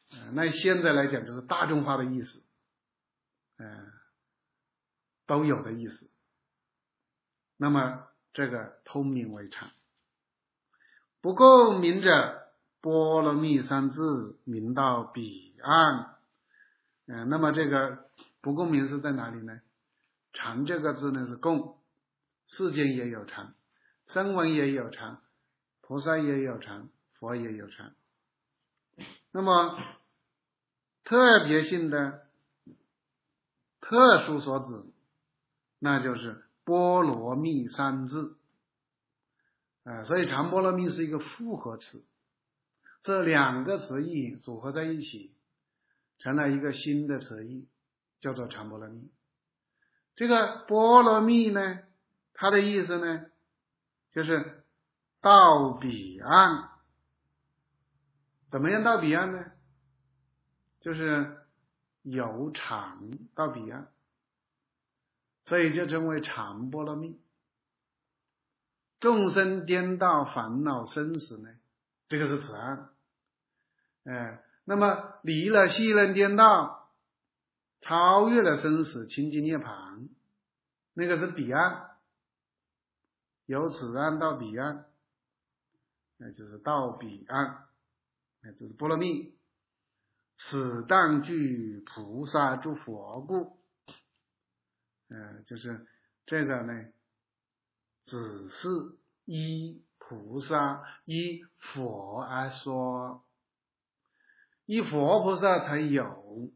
呃、那现在来讲就是大众化的意思，呃、都有的意思。那么这个通名为常。不共名者，波罗蜜三字名到彼岸。呃、那么这个不共名是在哪里呢？常这个字呢是共，世间也有常，声闻也有常，菩萨也有常，佛也有常。那么特别性的特殊所指，那就是波罗蜜三字。呃、所以常波罗蜜是一个复合词，这两个词义组合在一起，成了一个新的词义，叫做常波罗蜜。这个波罗蜜呢，它的意思呢，就是到彼岸。怎么样到彼岸呢？就是由常到彼岸，所以就称为常波罗蜜。众生颠倒烦恼生死呢，这个是此岸。哎，那么离了息任颠倒，超越了生死，清净涅槃，那个是彼岸。由此岸到彼岸，那就是到彼岸，那就是波罗蜜。此当具菩萨诸佛故，呃，就是这个呢，只是依菩萨依佛而说，依佛菩萨才有，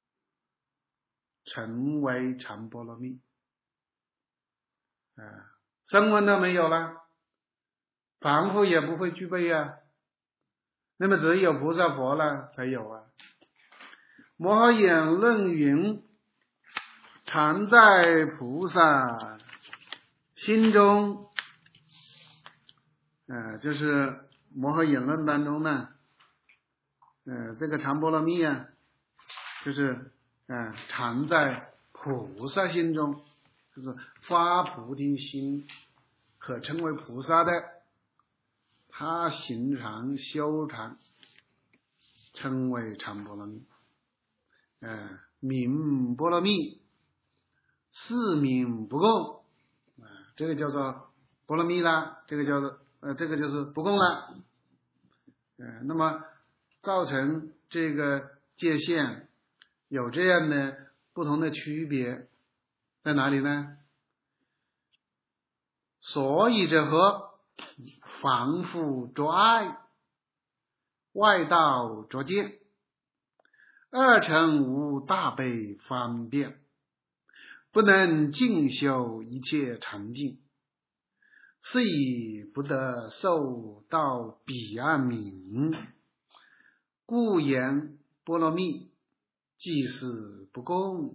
成为常波罗蜜。呃声闻都没有了，凡夫也不会具备啊，那么只有菩萨佛了才有啊。摩诃言论云：常在菩萨心中。呃，就是摩诃言论当中呢，呃，这个常波罗蜜啊，就是呃常在菩萨心中，就是发菩提心可称为菩萨的，他行常修常，称为常波罗蜜。呃，名波罗蜜，是名不共，呃，这个叫做波罗蜜啦，这个叫做呃，这个就是不共了。呃，那么造成这个界限有这样的不同的区别，在哪里呢？所以者何？凡夫着爱，外道着见，二乘无大悲方便，不能尽修一切禅定，是以不得受到彼岸名。故言波罗蜜，即是不共。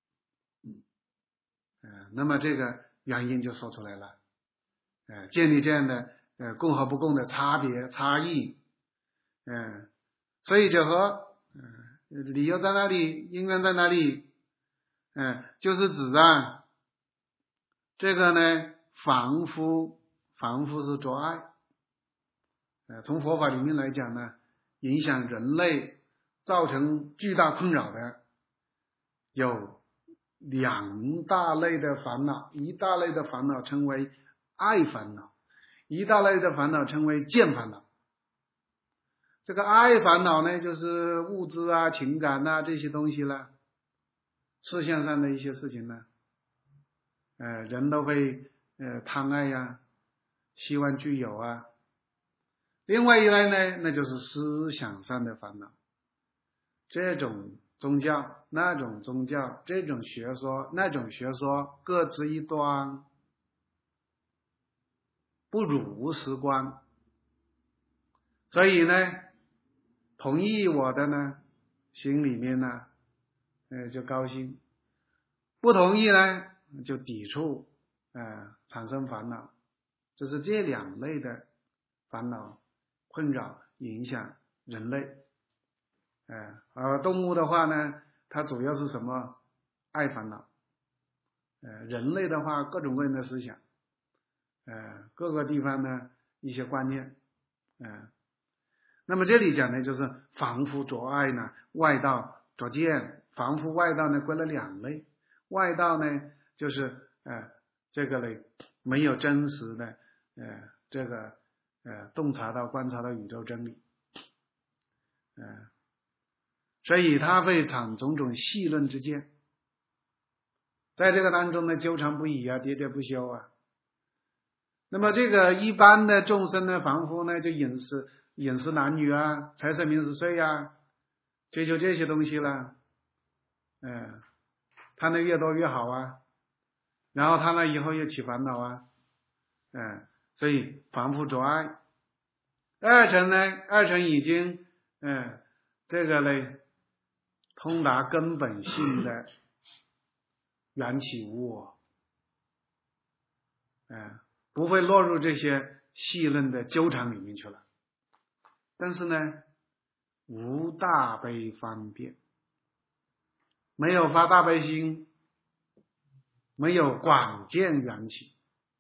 呃，那么这个原因就说出来了。呃，建立这样的呃共和不共的差别差异。嗯、呃，所以者何？呃，理由在哪里？因缘在哪里？嗯、呃，就是指啊，这个呢，凡夫，凡夫是着爱。呃，从佛法里面来讲呢，影响人类，造成巨大困扰的有两大类的烦恼，一大类的烦恼称为爱烦恼，一大类的烦恼称为见烦恼。这个爱烦恼呢，就是物质啊、情感啊这些东西啦，事项上的一些事情呢，呃，人都会呃贪爱呀、啊，希望具有啊。另外一类呢，那就是思想上的烦恼，这种宗教那种宗教，这种学说那种学说，各执一端，不如实观。所以呢，同意我的呢，心里面呢，呃，就高兴；不同意呢，就抵触，呃，产生烦恼。这是这两类的烦恼困扰影响人类。呃，而动物的话呢，它主要是什么？爱烦恼。呃，人类的话，各种各样的思想，呃，各个地方呢一些观念，呃， 那么这里讲的就是凡夫着爱呢，外道着见。凡夫外道呢归了两类，外道呢就是呃这个呢没有真实的呃这个呃洞察到观察到宇宙真理，呃所以他会产种种戏论之见，在这个当中呢纠缠不已啊，喋喋不休啊。那么这个一般的众生呢，凡夫呢就饮食饮食男女啊，财色名食睡啊，追求这些东西了，嗯、呃，贪的越多越好啊，然后他呢以后又起烦恼啊，嗯、呃，所以凡夫着爱。二乘呢，二乘已经嗯、呃、这个呢通达根本性的缘起无我，嗯、呃，不会落入这些戏论的纠缠里面去了。但是呢，无大悲方便，没有发大悲心，没有广见缘起，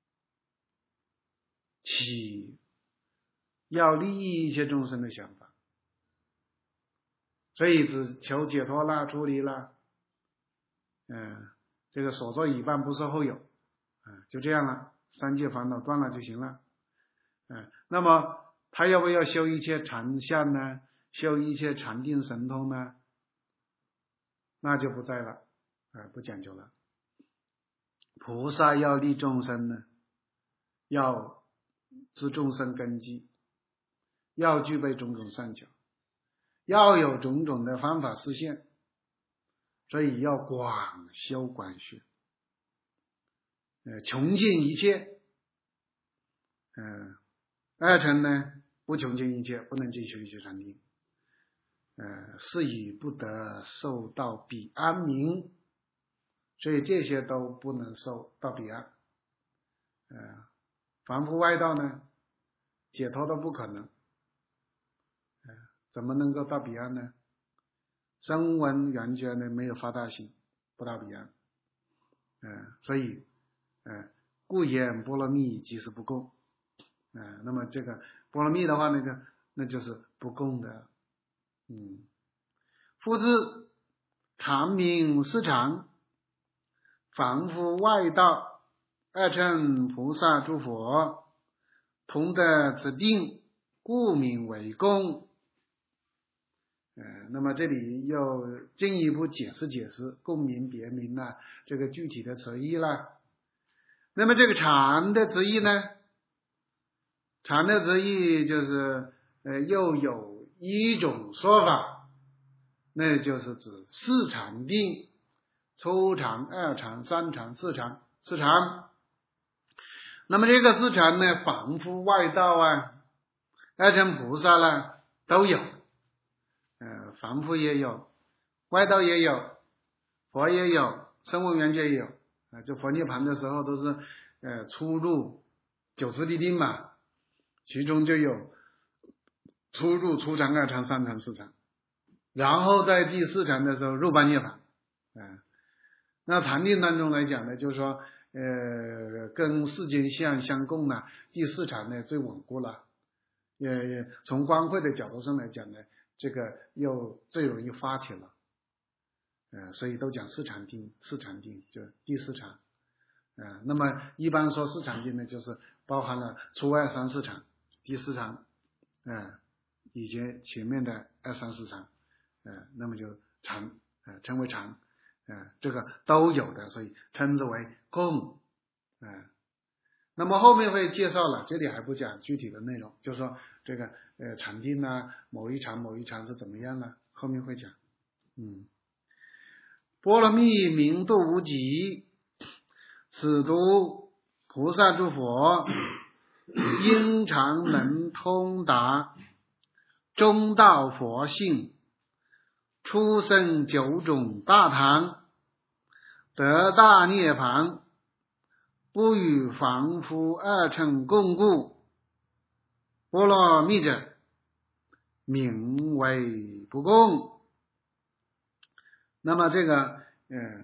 起要利益一切众生的想法，所以只求解脱啦，出离啦，嗯、呃，这个所作已办，不受后有，嗯、呃，就这样了，三界烦恼断了就行了，嗯、呃，那么他要不要修一切禅相呢？修一切禅定神通呢？那就不在了，呃，不讲究了。菩萨要利众生呢，要知众生根基，要具备种种善巧，要有种种的方法实现，所以要广修广学，呃，穷尽一切。嗯、呃，二乘呢不穷尽一切，不能进修一切禅定，呃，是以不得受到彼安民，所以这些都不能受到彼岸。呃，凡夫外道呢，解脱都不可能，呃，怎么能够到彼岸呢？声闻缘觉呢没有发大心，不到彼岸，呃，所以呃，故言波罗蜜即是不共，呃，那么这个波罗蜜的话呢，就那就是不共的。嗯，复次常名思常，凡夫外道二乘菩萨诸佛同得此定，故名为共。呃，那么这里又进一步解释解释共名别名呢，这个具体的词义了。那么这个常的词义呢，常的词义就是呃又有一种说法，那就是指四常定，初常、二常、三常、四常，四常。那么这个四常呢，凡夫外道啊，二乘菩萨啦都有，呃，凡夫也有，外道也有，佛也有，声闻缘觉也有啊、呃。就佛涅盘的时候都是呃初入九次地定嘛，其中就有初入初禅、二禅、三禅、四禅，然后在第四禅的时候入般涅盘。嗯、呃，那禅定当中来讲呢，就是说呃跟世间相相共呢，第四禅呢最稳固了。也也从观慧的角度上来讲呢，这个又最容易发起了，呃，所以都讲四禅定，四禅定就第四禅，呃，那么一般说四禅定呢，就是包含了初二三四禅、第四禅，呃，以及前面的二三四禅，呃，那么就禅，呃，称为禅，呃，这个都有的，所以称之为共，呃。那么后面会介绍了，这里还不讲具体的内容，就是说这个呃禅定啊，某一禅某一禅是怎么样呢？后面会讲。嗯，波罗蜜明度无极，此度菩萨诸佛，应常能通达中道佛性，出生九种大唐，得大涅槃，不与凡夫二乘共故，波罗蜜者名为不共。那么这个呃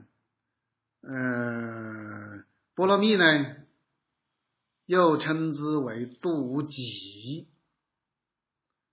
呃波罗蜜呢，又称之为度无极。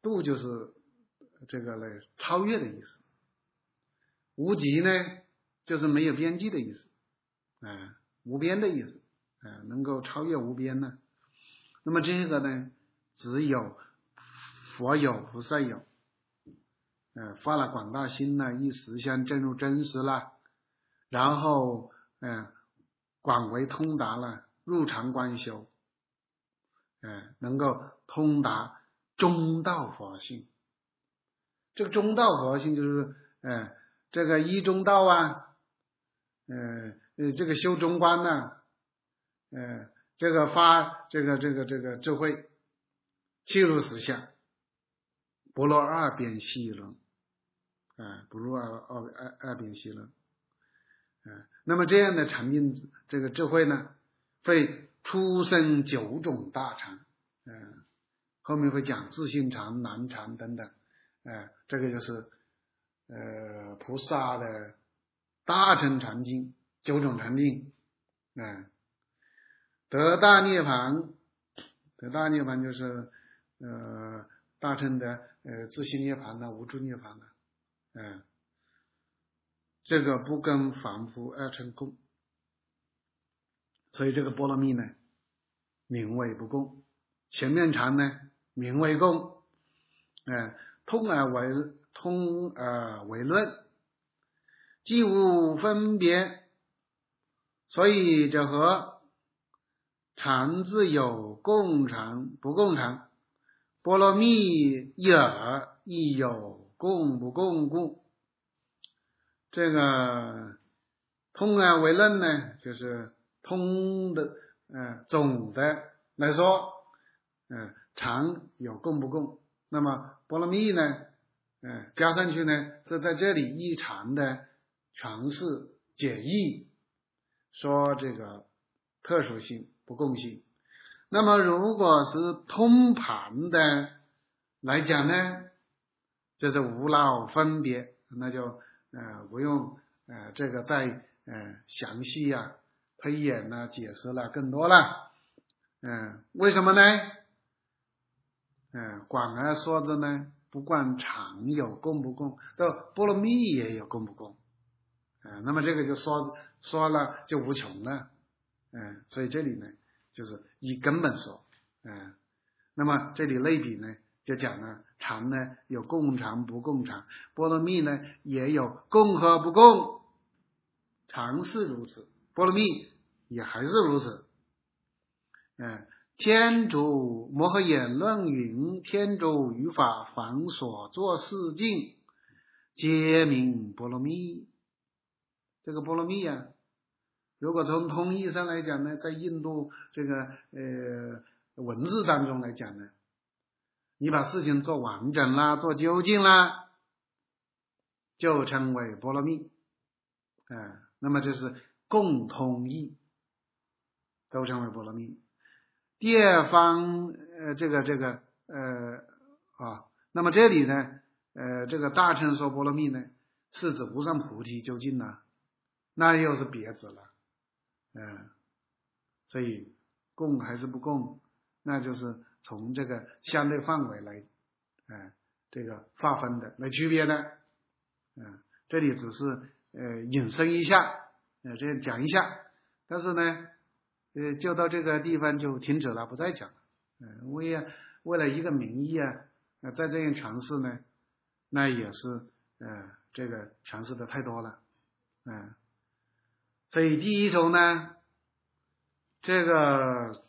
度就是这个呢超越的意思，无极呢就是没有边际的意思，啊、呃，无边的意思，啊、呃，能够超越无边呢。那么这个呢，只有佛有，菩萨有，呃，发了广大心了，一实相证入真实了，然后呃广为通达了，入常观修，呃，能够通达中道佛性。这个中道佛性就是，呃，这个一中道啊，呃呃，这个修中观呢、啊，呃，这个发这个这个这个智慧，契入实相，不落二边细论，啊、呃，不入二二二二边细论，啊、呃，那么这样的禅定这个智慧呢，会出生九种大禅，嗯、呃，后面会讲自性禅、南禅等等。呃，这个就是呃菩萨的大乘禅定，九种禅定，啊、呃，得大涅槃，得大涅槃就是呃大乘的呃自性涅槃呐、无住涅槃呐，嗯、呃，这个不跟凡夫二乘共，所以这个波罗蜜呢，名为不共，前面禅呢名为共，哎、呃，通而为通而为论，既无分别，所以这和禅自有共禅不共禅，波罗蜜一耳亦有共不共故。这个通而为论呢，就是通的呃总的来说，呃禅有共不共，那么波罗蜜呢，呃加上去呢是在这里一禅的诠释解义，说这个特殊性不共性。那么如果是通盘的来讲呢，就是无老分别，那就呃不用呃这个再呃详细啊推演啊解释了更多了，嗯、呃，为什么呢？嗯、呃，广而说之呢，不管常有共不共，到波罗蜜也有共不共，嗯、呃，那么这个就说说了就无穷了，嗯、呃，所以这里呢就是以根本说，嗯、呃，那么这里类比呢就讲了禅呢有共禅不共禅，波罗蜜呢也有共和不共，禅是如此，波罗蜜也还是如此，嗯、呃。天主摩诃言论云：天主于法凡所作事境，皆名波罗蜜。这个波罗蜜啊，如果从通义上来讲呢，在印度这个呃文字当中来讲呢，你把事情做完整啦，做究竟啦，就称为波罗蜜，啊、呃，那么就是共通义，都称为波罗蜜。第二方呃这个这个呃啊，那么这里呢呃这个大乘说波罗蜜呢，是指无上菩提究竟呢，那又是别指了，嗯、呃，所以共还是不共，那就是从这个相对范围来，呃这个划分的来区别的，嗯、呃，这里只是呃引申一下，呃这样讲一下，但是呢。呃，就到这个地方就停止了，不再讲了。嗯、呃，为为了一个名义啊，呃，在这样阐释呢，那也是呃，这个阐释的太多了，嗯、呃，所以第一种呢，这个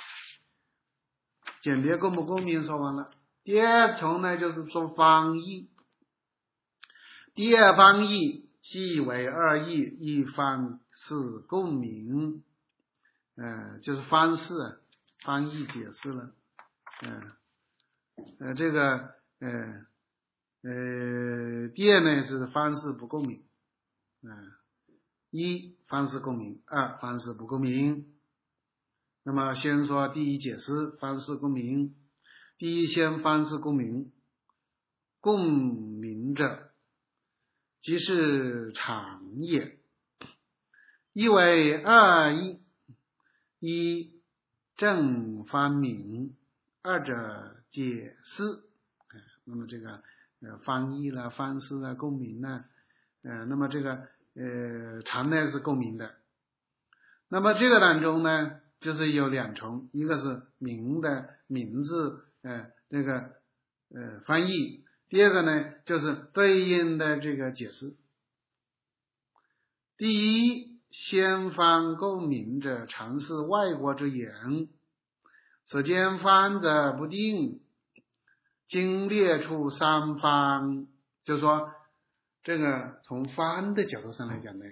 简别共不共明说完了。第二重呢，就是说方义。第二方义即为二义，一方是共鸣。呃，就是方式翻译解释了，嗯、呃，呃，这个呃呃，第二呢是方式不共鸣，嗯、呃，一方式共鸣，二方式不共鸣。那么先说第一解释方式共鸣，第一先方式共鸣，共鸣者即是常也，一为二义。一正方明，二者解释， 那么这个呃翻译啦、方式啊、共鸣啊，呃，那么这个呃禅呢是共鸣的。那么这个当中呢，就是有两重，一个是名的名字，呃，这个呃翻译，第二个呢就是对应的这个解释。第一，先翻共鸣者，常是外国之言，此间翻者不定，经列出三方，就是说这个从翻的角度上来讲呢，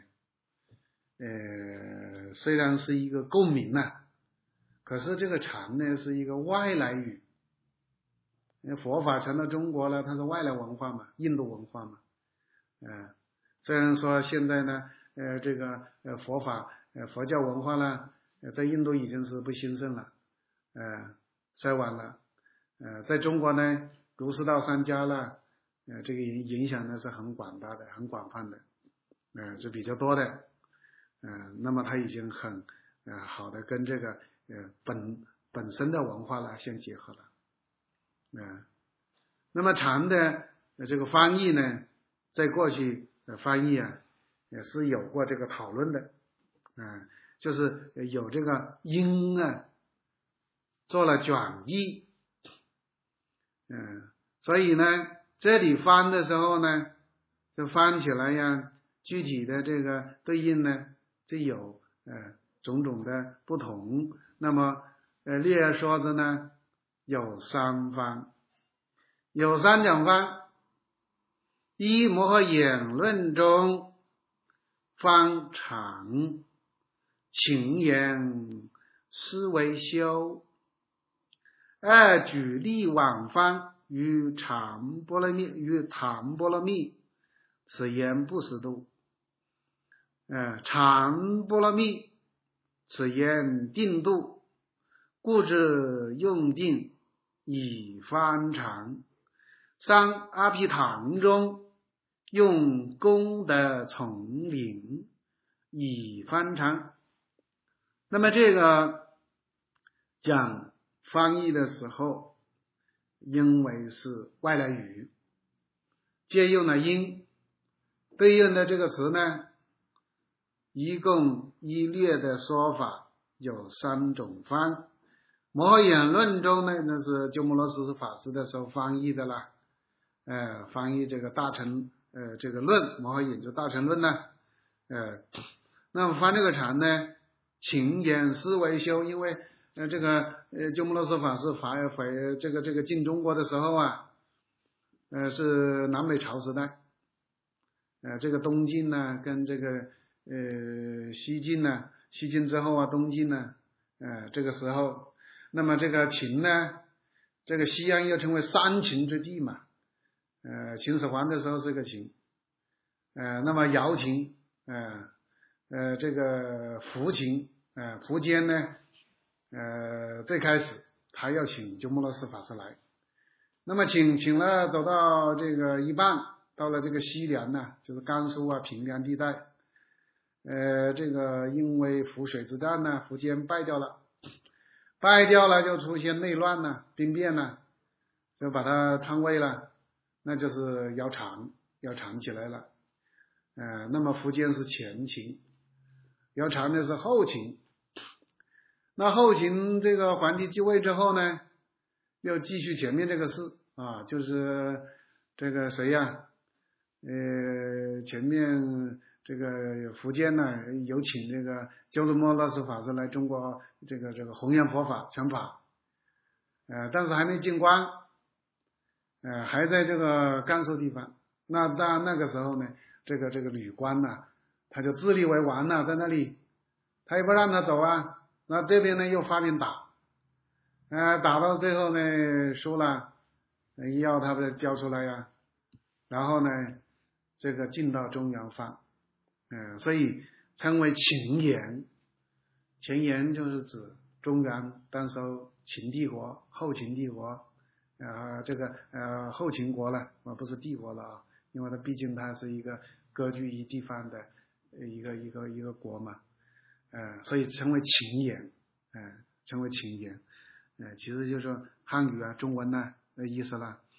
呃，虽然是一个共鸣呐、啊，可是这个禅呢是一个外来语，佛法传到中国了，它是外来文化嘛，印度文化嘛，呃，虽然说现在呢，呃，这个呃佛法呃佛教文化呢，呃，在印度已经是不兴盛了，呃，衰亡了，呃，在中国呢，儒释道三家了，呃，这个影影响呢是很广大的，很广泛的，呃，是比较多的，呃，那么它已经很呃好的跟这个呃本本身的文化了相结合了。呃，那么禅的这个翻译呢，在过去的翻译啊，也是有过这个讨论的，嗯、呃，就是有这个音啊做了转译，嗯、呃，所以呢，这里翻的时候呢，就翻起来呀，具体的这个对应呢，就有呃种种的不同。那么呃列说着呢，有三方。有三种方：一、摩诃言论中方常情言思维修；二、举例往方与禅波罗蜜与檀波罗蜜，此言不实度。呃，禅波罗蜜，此言定度，故之用定以方禅。三、阿毗昙中用功德丛林以方禅。那么这个讲翻译的时候，因为是外来语，借用了音，对应的这个词呢，一共依列的说法有三种方。摩诃言论中呢，那是鸠摩罗什法师的时候翻译的啦。呃，翻译这个大乘呃这个论，摩诃引就大乘论呢，呃，那么翻这个禅呢，情言思维修，因为呃这个呃鸠摩罗什法师法法这个这个进中国的时候啊，呃是南北朝时代，呃这个东晋呢跟这个呃西晋呢，西晋之后啊东晋呢，呃这个时候，那么这个秦呢，这个西安又称为三秦之地嘛。呃，秦始皇的时候是个秦，呃，那么姚秦，呃，呃，这个苻秦，呃，苻坚呢，呃，最开始他要请鸠摩罗什法师来，那么请请了，走到这个一半，到了这个西凉呢，就是甘肃啊平凉地带，呃，这个因为涪水之战呢，苻坚败掉了，败掉了就出现内乱了，兵变了，就把他篡位了。那就是要禅，要禅起来了，呃，那么苻坚是前秦，要禅的是后秦。那后秦这个皇帝继位之后呢，又继续前面这个事啊，就是这个谁呀、啊？呃，前面这个苻坚呢，有请这个鸠摩罗什法师来中国，这个这个弘扬佛法传法，呃，但是还没进关。呃，还在这个甘肃地方，那当那个时候呢，这个这个吕光呢、啊，他就自立为王了，在那里，他也不让他走啊，那这边呢又发兵打，呃，打到最后呢输了，要他的交出来呀，然后呢，这个进到中原放，嗯、呃，所以称为秦延，秦延就是指中原当时候秦帝国、后秦帝国。啊、呃，这个呃后秦国了，啊不是帝国了啊，因为它毕竟它是一个割据于地方的一个一个一个国嘛，呃，所以称为秦延，呃，称为秦延，呃，其实就是汉语啊中文呢、啊、的意思了。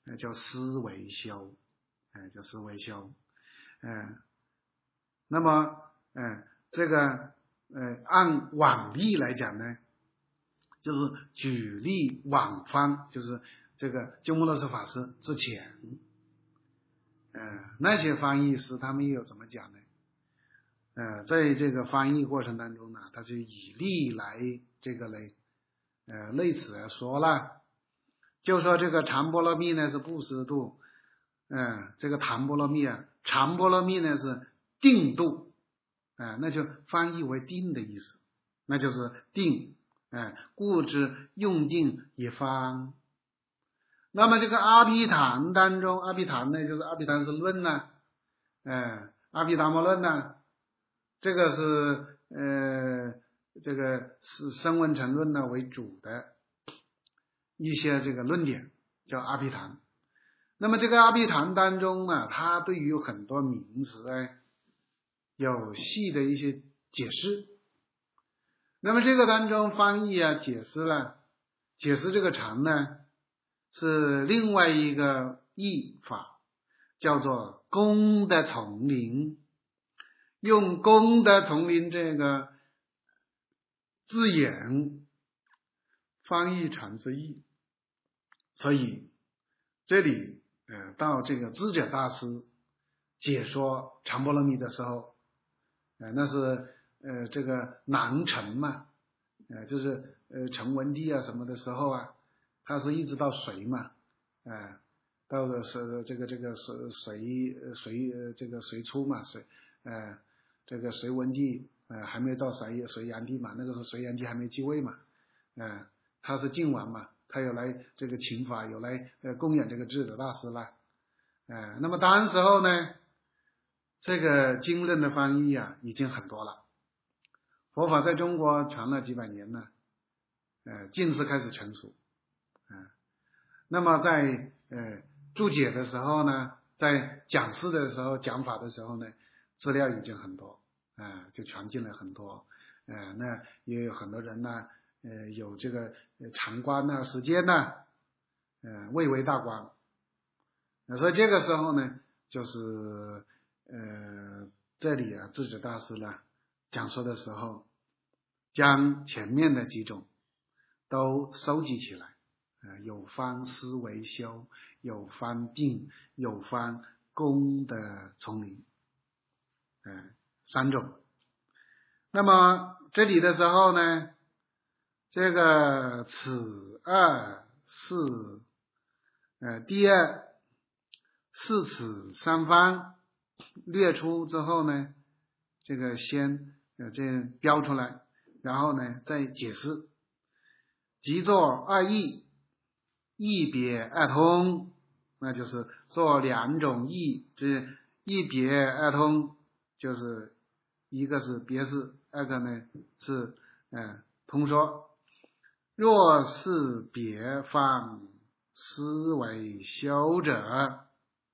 呃叫思维修，呃叫思维修，呃那么呃这个呃按往例来讲呢，就是举例往方，就是这个鸠摩罗什法师之前，呃那些翻译师他们又怎么讲呢？呃在这个翻译过程当中呢，他就以例来这个来呃类似来说了，就说这个禅波罗蜜呢是布施度，嗯、呃，这个檀波罗蜜啊，禅波罗蜜呢是定度，啊、呃，那就翻译为定的意思，那就是定，哎、呃，故知用定一方。那么这个阿毗昙当中，阿毗昙呢就是阿毗昙是论呢，哎、呃，阿毗达摩论呢，这个是呃这个是声闻乘论呢为主的一些这个论点，叫阿毗昙。那么这个阿毗昙当中呢，它对于很多名词呢有细的一些解释。那么这个当中翻译啊解释了，解释这个禅呢是另外一个译法，叫做功德丛林，用功德丛林这个字眼翻译禅之意。所以这里呃到这个智者大师解说禅波罗蜜的时候，呃那是呃这个南陈嘛，呃就是呃陈文帝啊什么的时候啊，他是一直到隋嘛，呃到了是这个这个隋隋隋呃这个隋初嘛，隋呃这个隋文帝呃还没到隋隋炀帝嘛，那个是隋炀帝还没继位嘛，呃他是晋王嘛，他有来这个请法，有来呃供养这个智者大师啦，呃那么当时候呢，这个经论的翻译啊已经很多了，佛法在中国传了几百年了，呃近似开始成熟，啊、呃，那么在呃注解的时候呢，在讲释的时候讲法的时候呢，资料已经很多，啊、呃，就传进了很多，呃那也有很多人呢，呃有这个禅观呢时间呢，呃蔚为大观，呃所以这个时候呢，就是呃这里啊智者大师呢讲说的时候，将前面的几种都收集起来，呃有方思维修，有方定，有方功德丛林，呃三种。那么这里的时候呢，这个此二是呃第二是此三方略出之后呢，这个先呃这标出来，然后呢再解释，即作二义，一别二通，那就是做两种义，这一别二通，就是一个是别释，二个呢是呃通说。若是别方思维修者，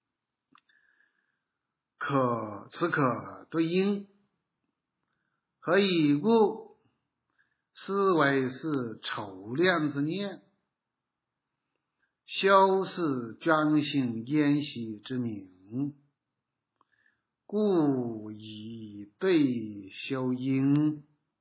可此可对应。何以故？思维是筹量之念，修是专心研习之名，故以对修因。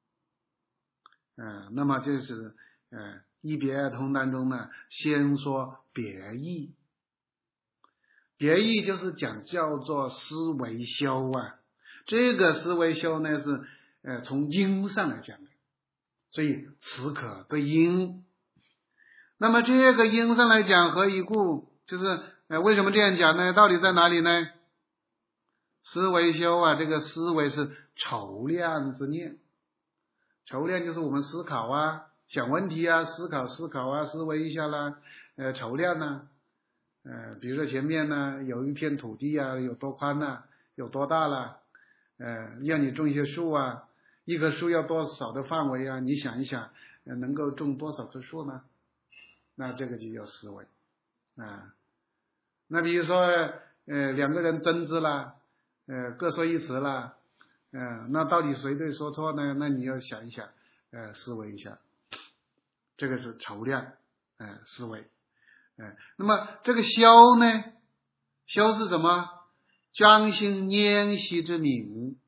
呃，那么这是呃一别二通当中呢，先说别义。别义就是讲叫做思维修啊，这个思维修呢是呃从因上来讲的，所以此可对因。那么这个因上来讲，何以故？就是呃为什么这样讲呢？道理在哪里呢？思维修啊，这个思维是筹量之念，筹量就是我们思考啊，想问题啊，思考思考啊，思维一下啦，呃筹量呢，呃比如说前面呢有一片土地啊，有多宽呢、啊，有多大了，呃要你种一些树啊，一棵树要多少的范围啊，你想一想，呃能够种多少棵树呢？那这个就叫思维啊。那比如说呃两个人争执了，呃各说一词了，呃那到底谁对说错呢？那你要想一想，呃思维一下，这个是筹量，呃思维。 哎，那么这个修呢，修是什么？专心研习之名，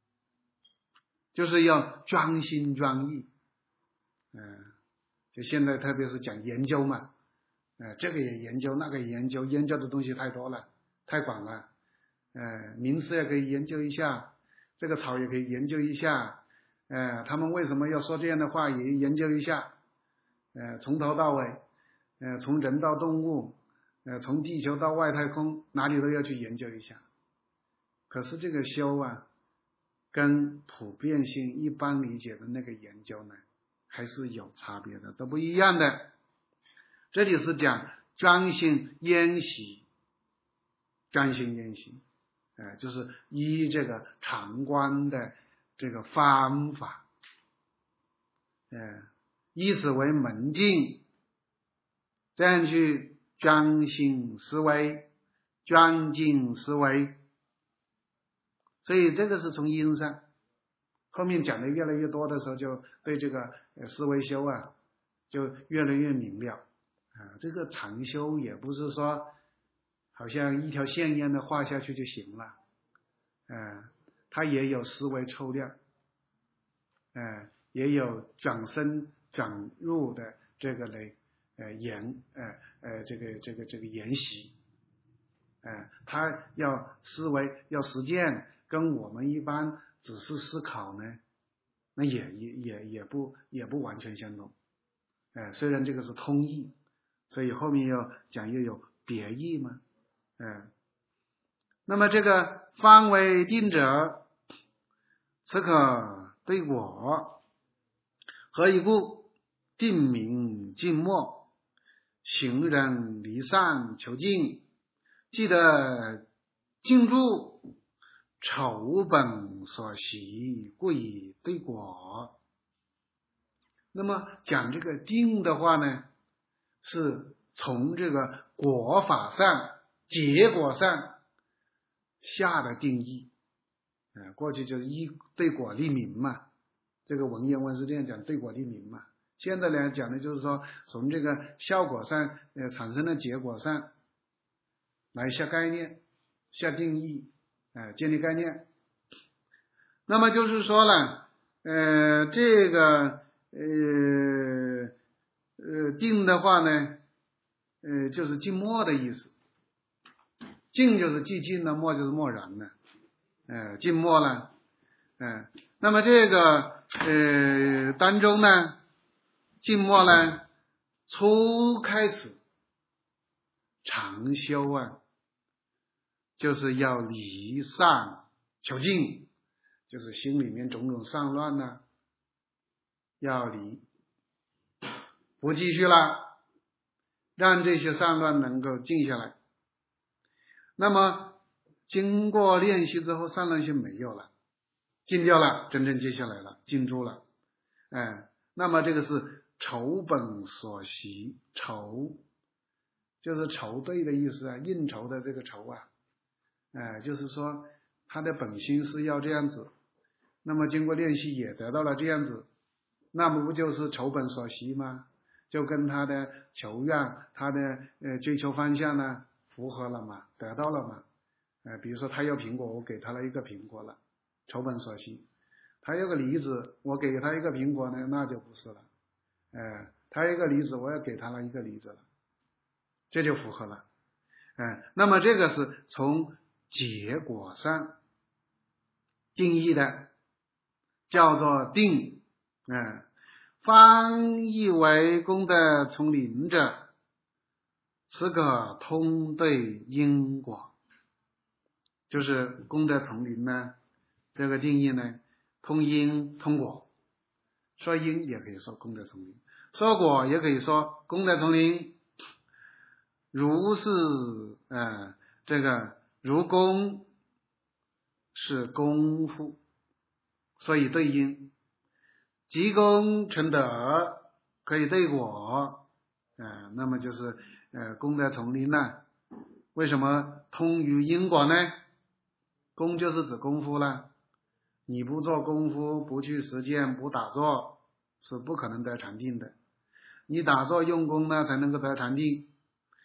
就是要专心专意。嗯、呃，就现在特别是讲研究嘛，呃，这个也研究，那个也研究，研究的东西太多了，太广了。呃，名词也可以研究一下，这个草也可以研究一下，呃，他们为什么要说这样的话也研究一下，呃，从头到尾，呃，从人到动物，呃，从地球到外太空，哪里都要去研究一下。可是这个修啊，跟普遍性一般理解的那个研究呢，还是有差别的，都不一样的。这里是讲专心研习，专心研习，呃，就是依这个常观的这个方法，呃，以此为门径，这样去专心思维，专精思维。所以这个是从因上，后面讲的越来越多的时候，就对这个思维修啊，就越来越明了啊。这个常修也不是说好像一条线一样的画下去就行了，嗯，它也有思维抽量，嗯，也有转身转入的这个来呃研呃呃这个这个这个研习，呃，它要思维要实践，跟我们一般只是思考呢，那也也也也不也不完全相同，呃，虽然这个是通义，所以后面要讲又有别义嘛，嗯、呃，那么这个方为定者，此可对我，何以故？定名静默，行人离散求静，记得静住，筹本所习，故以对果。那么讲这个定的话呢，是从这个果法上、结果上下的定义。呃、过去就是依对果立名嘛，这个文言文是这样讲，对果立名嘛。现在呢讲的就是说，从这个效果上呃产生的结果上来下概念、下定义，呃建立概念。那么就是说了，呃这个呃呃定的话呢，呃就是静默的意思。静就是寂静的，默就是默然的，呃静默了，嗯、呃，那么这个呃当中呢，静默呢，初开始常修啊，就是要离散求静，就是心里面种种散乱呢、啊，要离，不继续了，让这些散乱能够静下来。那么经过练习之后，散乱性没有了，静掉了，真正接下来了，静住了，哎，那么这个是筹本所习，筹就是筹对的意思啊，应酬的这个筹啊，哎，就是说他的本心是要这样子，那么经过练习也得到了这样子，那么不就是筹本所习吗？就跟他的求愿、他的呃追求方向呢符合了嘛，得到了嘛。呃，比如说他要苹果，我给他了一个苹果了，筹本所习。他要个梨子，我给他一个苹果呢，那就不是了。呃，他要一个梨子，我也给他了一个梨子了，这就符合了。呃，那么这个是从结果上定义的，叫做定。嗯、呃，方译为功德从灵者，此可通对因果。就是功德从灵呢，这个定义呢，通因通果，说因也可以说功德从灵，说果也可以说功德从灵。如是呃这个如功是功夫，所以对因，积功成德可以对果，呃那么就是呃功德从灵呢，为什么通于因果呢？功就是指功夫了，你不做功夫，不去实践，不打坐，是不可能得禅定的。你打坐用功呢，才能够得禅定。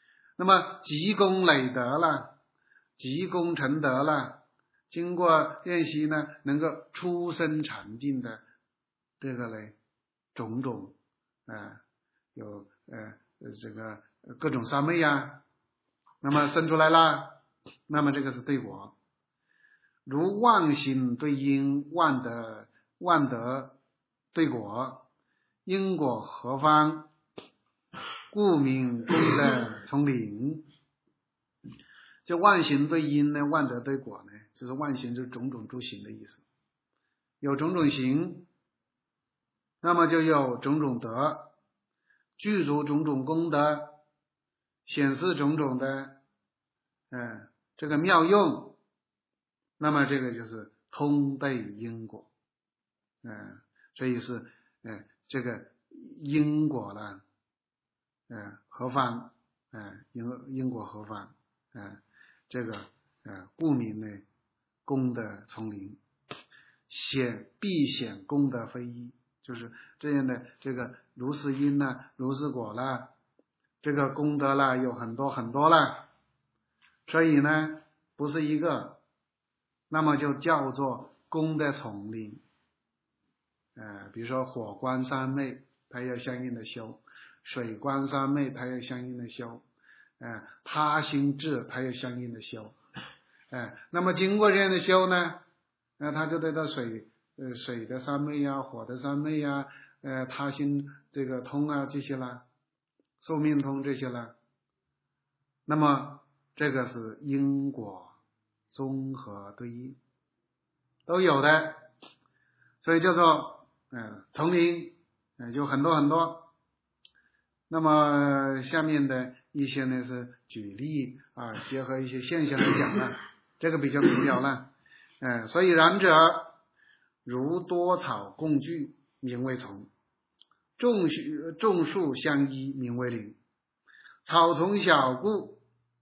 那么积功累德了，积功成德了，经过练习呢，能够出生禅定的这个呢种种啊、呃，有呃这个各种三昧呀，那么生出来了，那么这个是对果。如万行对因，万德万德对果，因果合方，故名功德从灵。这万行对因呢，万德对果呢，就是万行就是种种诸行的意思。有种种行，那么就有种种德，具足种种功德，显示种种的嗯这个妙用，那么这个就是通对因果。嗯，所以是嗯这个因果呢，嗯合方，嗯因因果合方，嗯这个嗯故名呢功德从灵，显必显功德非一，就是这样的这个如是因呢，如是果啦，这个功德啦有很多很多啦，所以呢不是一个，那么就叫做功德丛林。呃，比如说火光三昧，它要相应的修；水光三昧，它要相应的修；呃，他心智，它要相应的修。呃，那么经过这样的修呢，那他就对到水呃水的三昧呀、火的三昧呀、呃他心这个通啊这些啦，寿命通这些啦，那么这个是因果综合对应都有的，所以叫做嗯丛林，嗯就很多很多。那么下面的一些呢是举例啊，结合一些现象来讲了，这个比较明了了。嗯，所以然者如多草共聚，名为丛；众众树相依，名为林。草丛小故，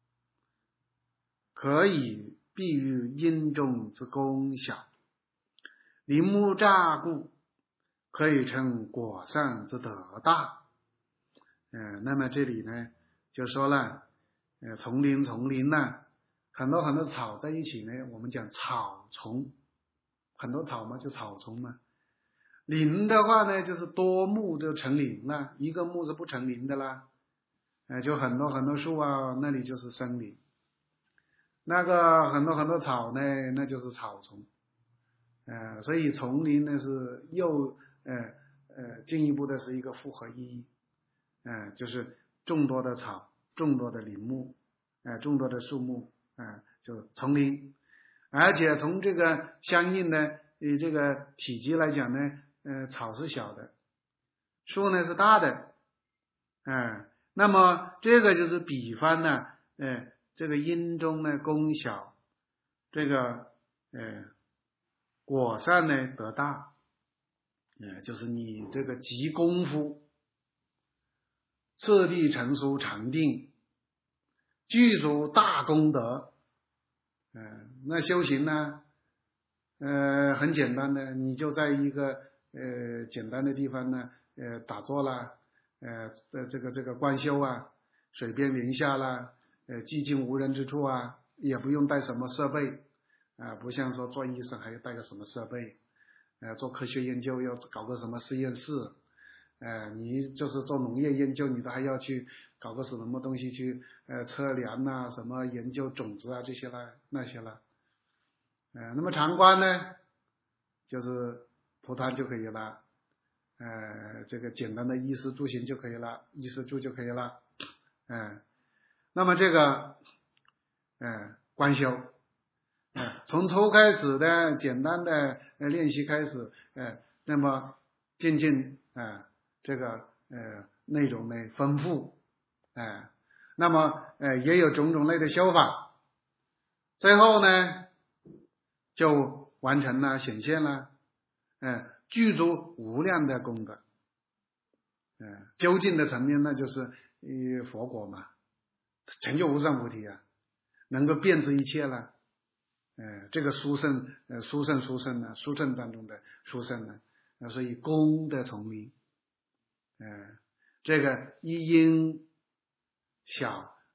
可以比喻因中之功小；林木乍故，可以称果上之德大。嗯，那么这里呢就说了，呃，丛林丛林呢，很多很多草在一起呢，我们讲草丛，很多草嘛就草丛嘛。林的话呢，就是多木就成林了，一个木是不成林的啦，呃，就很多很多树啊，那里就是森林。那个很多很多草呢，那就是草丛。呃，所以丛林呢是又呃呃进一步的是一个复合意义。嗯、呃，就是众多的草，众多的林木，呃，众多的树木，呃，就丛林。而且从这个相应的呃这个体积来讲呢，呃，草是小的，树呢是大的，嗯、呃，那么这个就是比方呢，呃，这个因中呢功小，这个呃果上呢得大，呃，就是你这个积功夫。次第成熟禅定，具足大功德。嗯、呃，那修行呢，呃，很简单的，你就在一个呃简单的地方呢，呃，打坐啦，呃，这这个这个观修啊，水边云下啦，呃，寂静无人之处啊，也不用带什么设备啊、呃，不像说做医生还要带个什么设备，呃，做科学研究要搞个什么实验室。呃，你就是做农业研究，你都还要去搞个什么东西去呃测量呐、什么研究种子啊这些啦那些啦。呃，那么禅观呢，就是蒲团就可以了，呃，这个简单的衣食住行就可以了，衣食住就可以了，嗯、呃，那么这个，呃，观修，呃，从初开始的简单的呃练习开始，呃，那么渐渐啊。呃这个呃内容呢丰富，哎、呃，那么呃也有种种类的修法，最后呢就完成了显现了，呃具足无量的功德，呃究竟的层面那就是呃佛果嘛，成就无上菩提啊，能够遍知一切了，呃这个殊胜呃殊胜殊胜呢，殊胜当中的殊胜呢，呃所以功德丛林。嗯、呃，这个一因小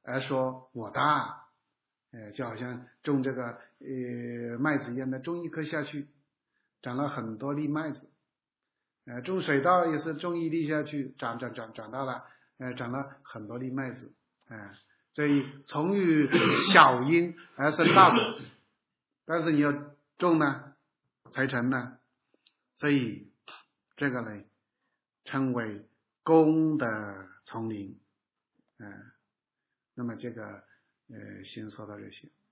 而说我大，呃，就好像种这个呃麦子一样的，种一颗下去，长了很多粒麦子。呃，种水稻也是种一粒下去，长长长长大了，呃，长了很多粒麦子。啊、呃，所以从于小因而生大果，但是你要种呢，才成呢。所以这个呢，称为功德丛林。嗯、呃，那么这个呃，先说到这些。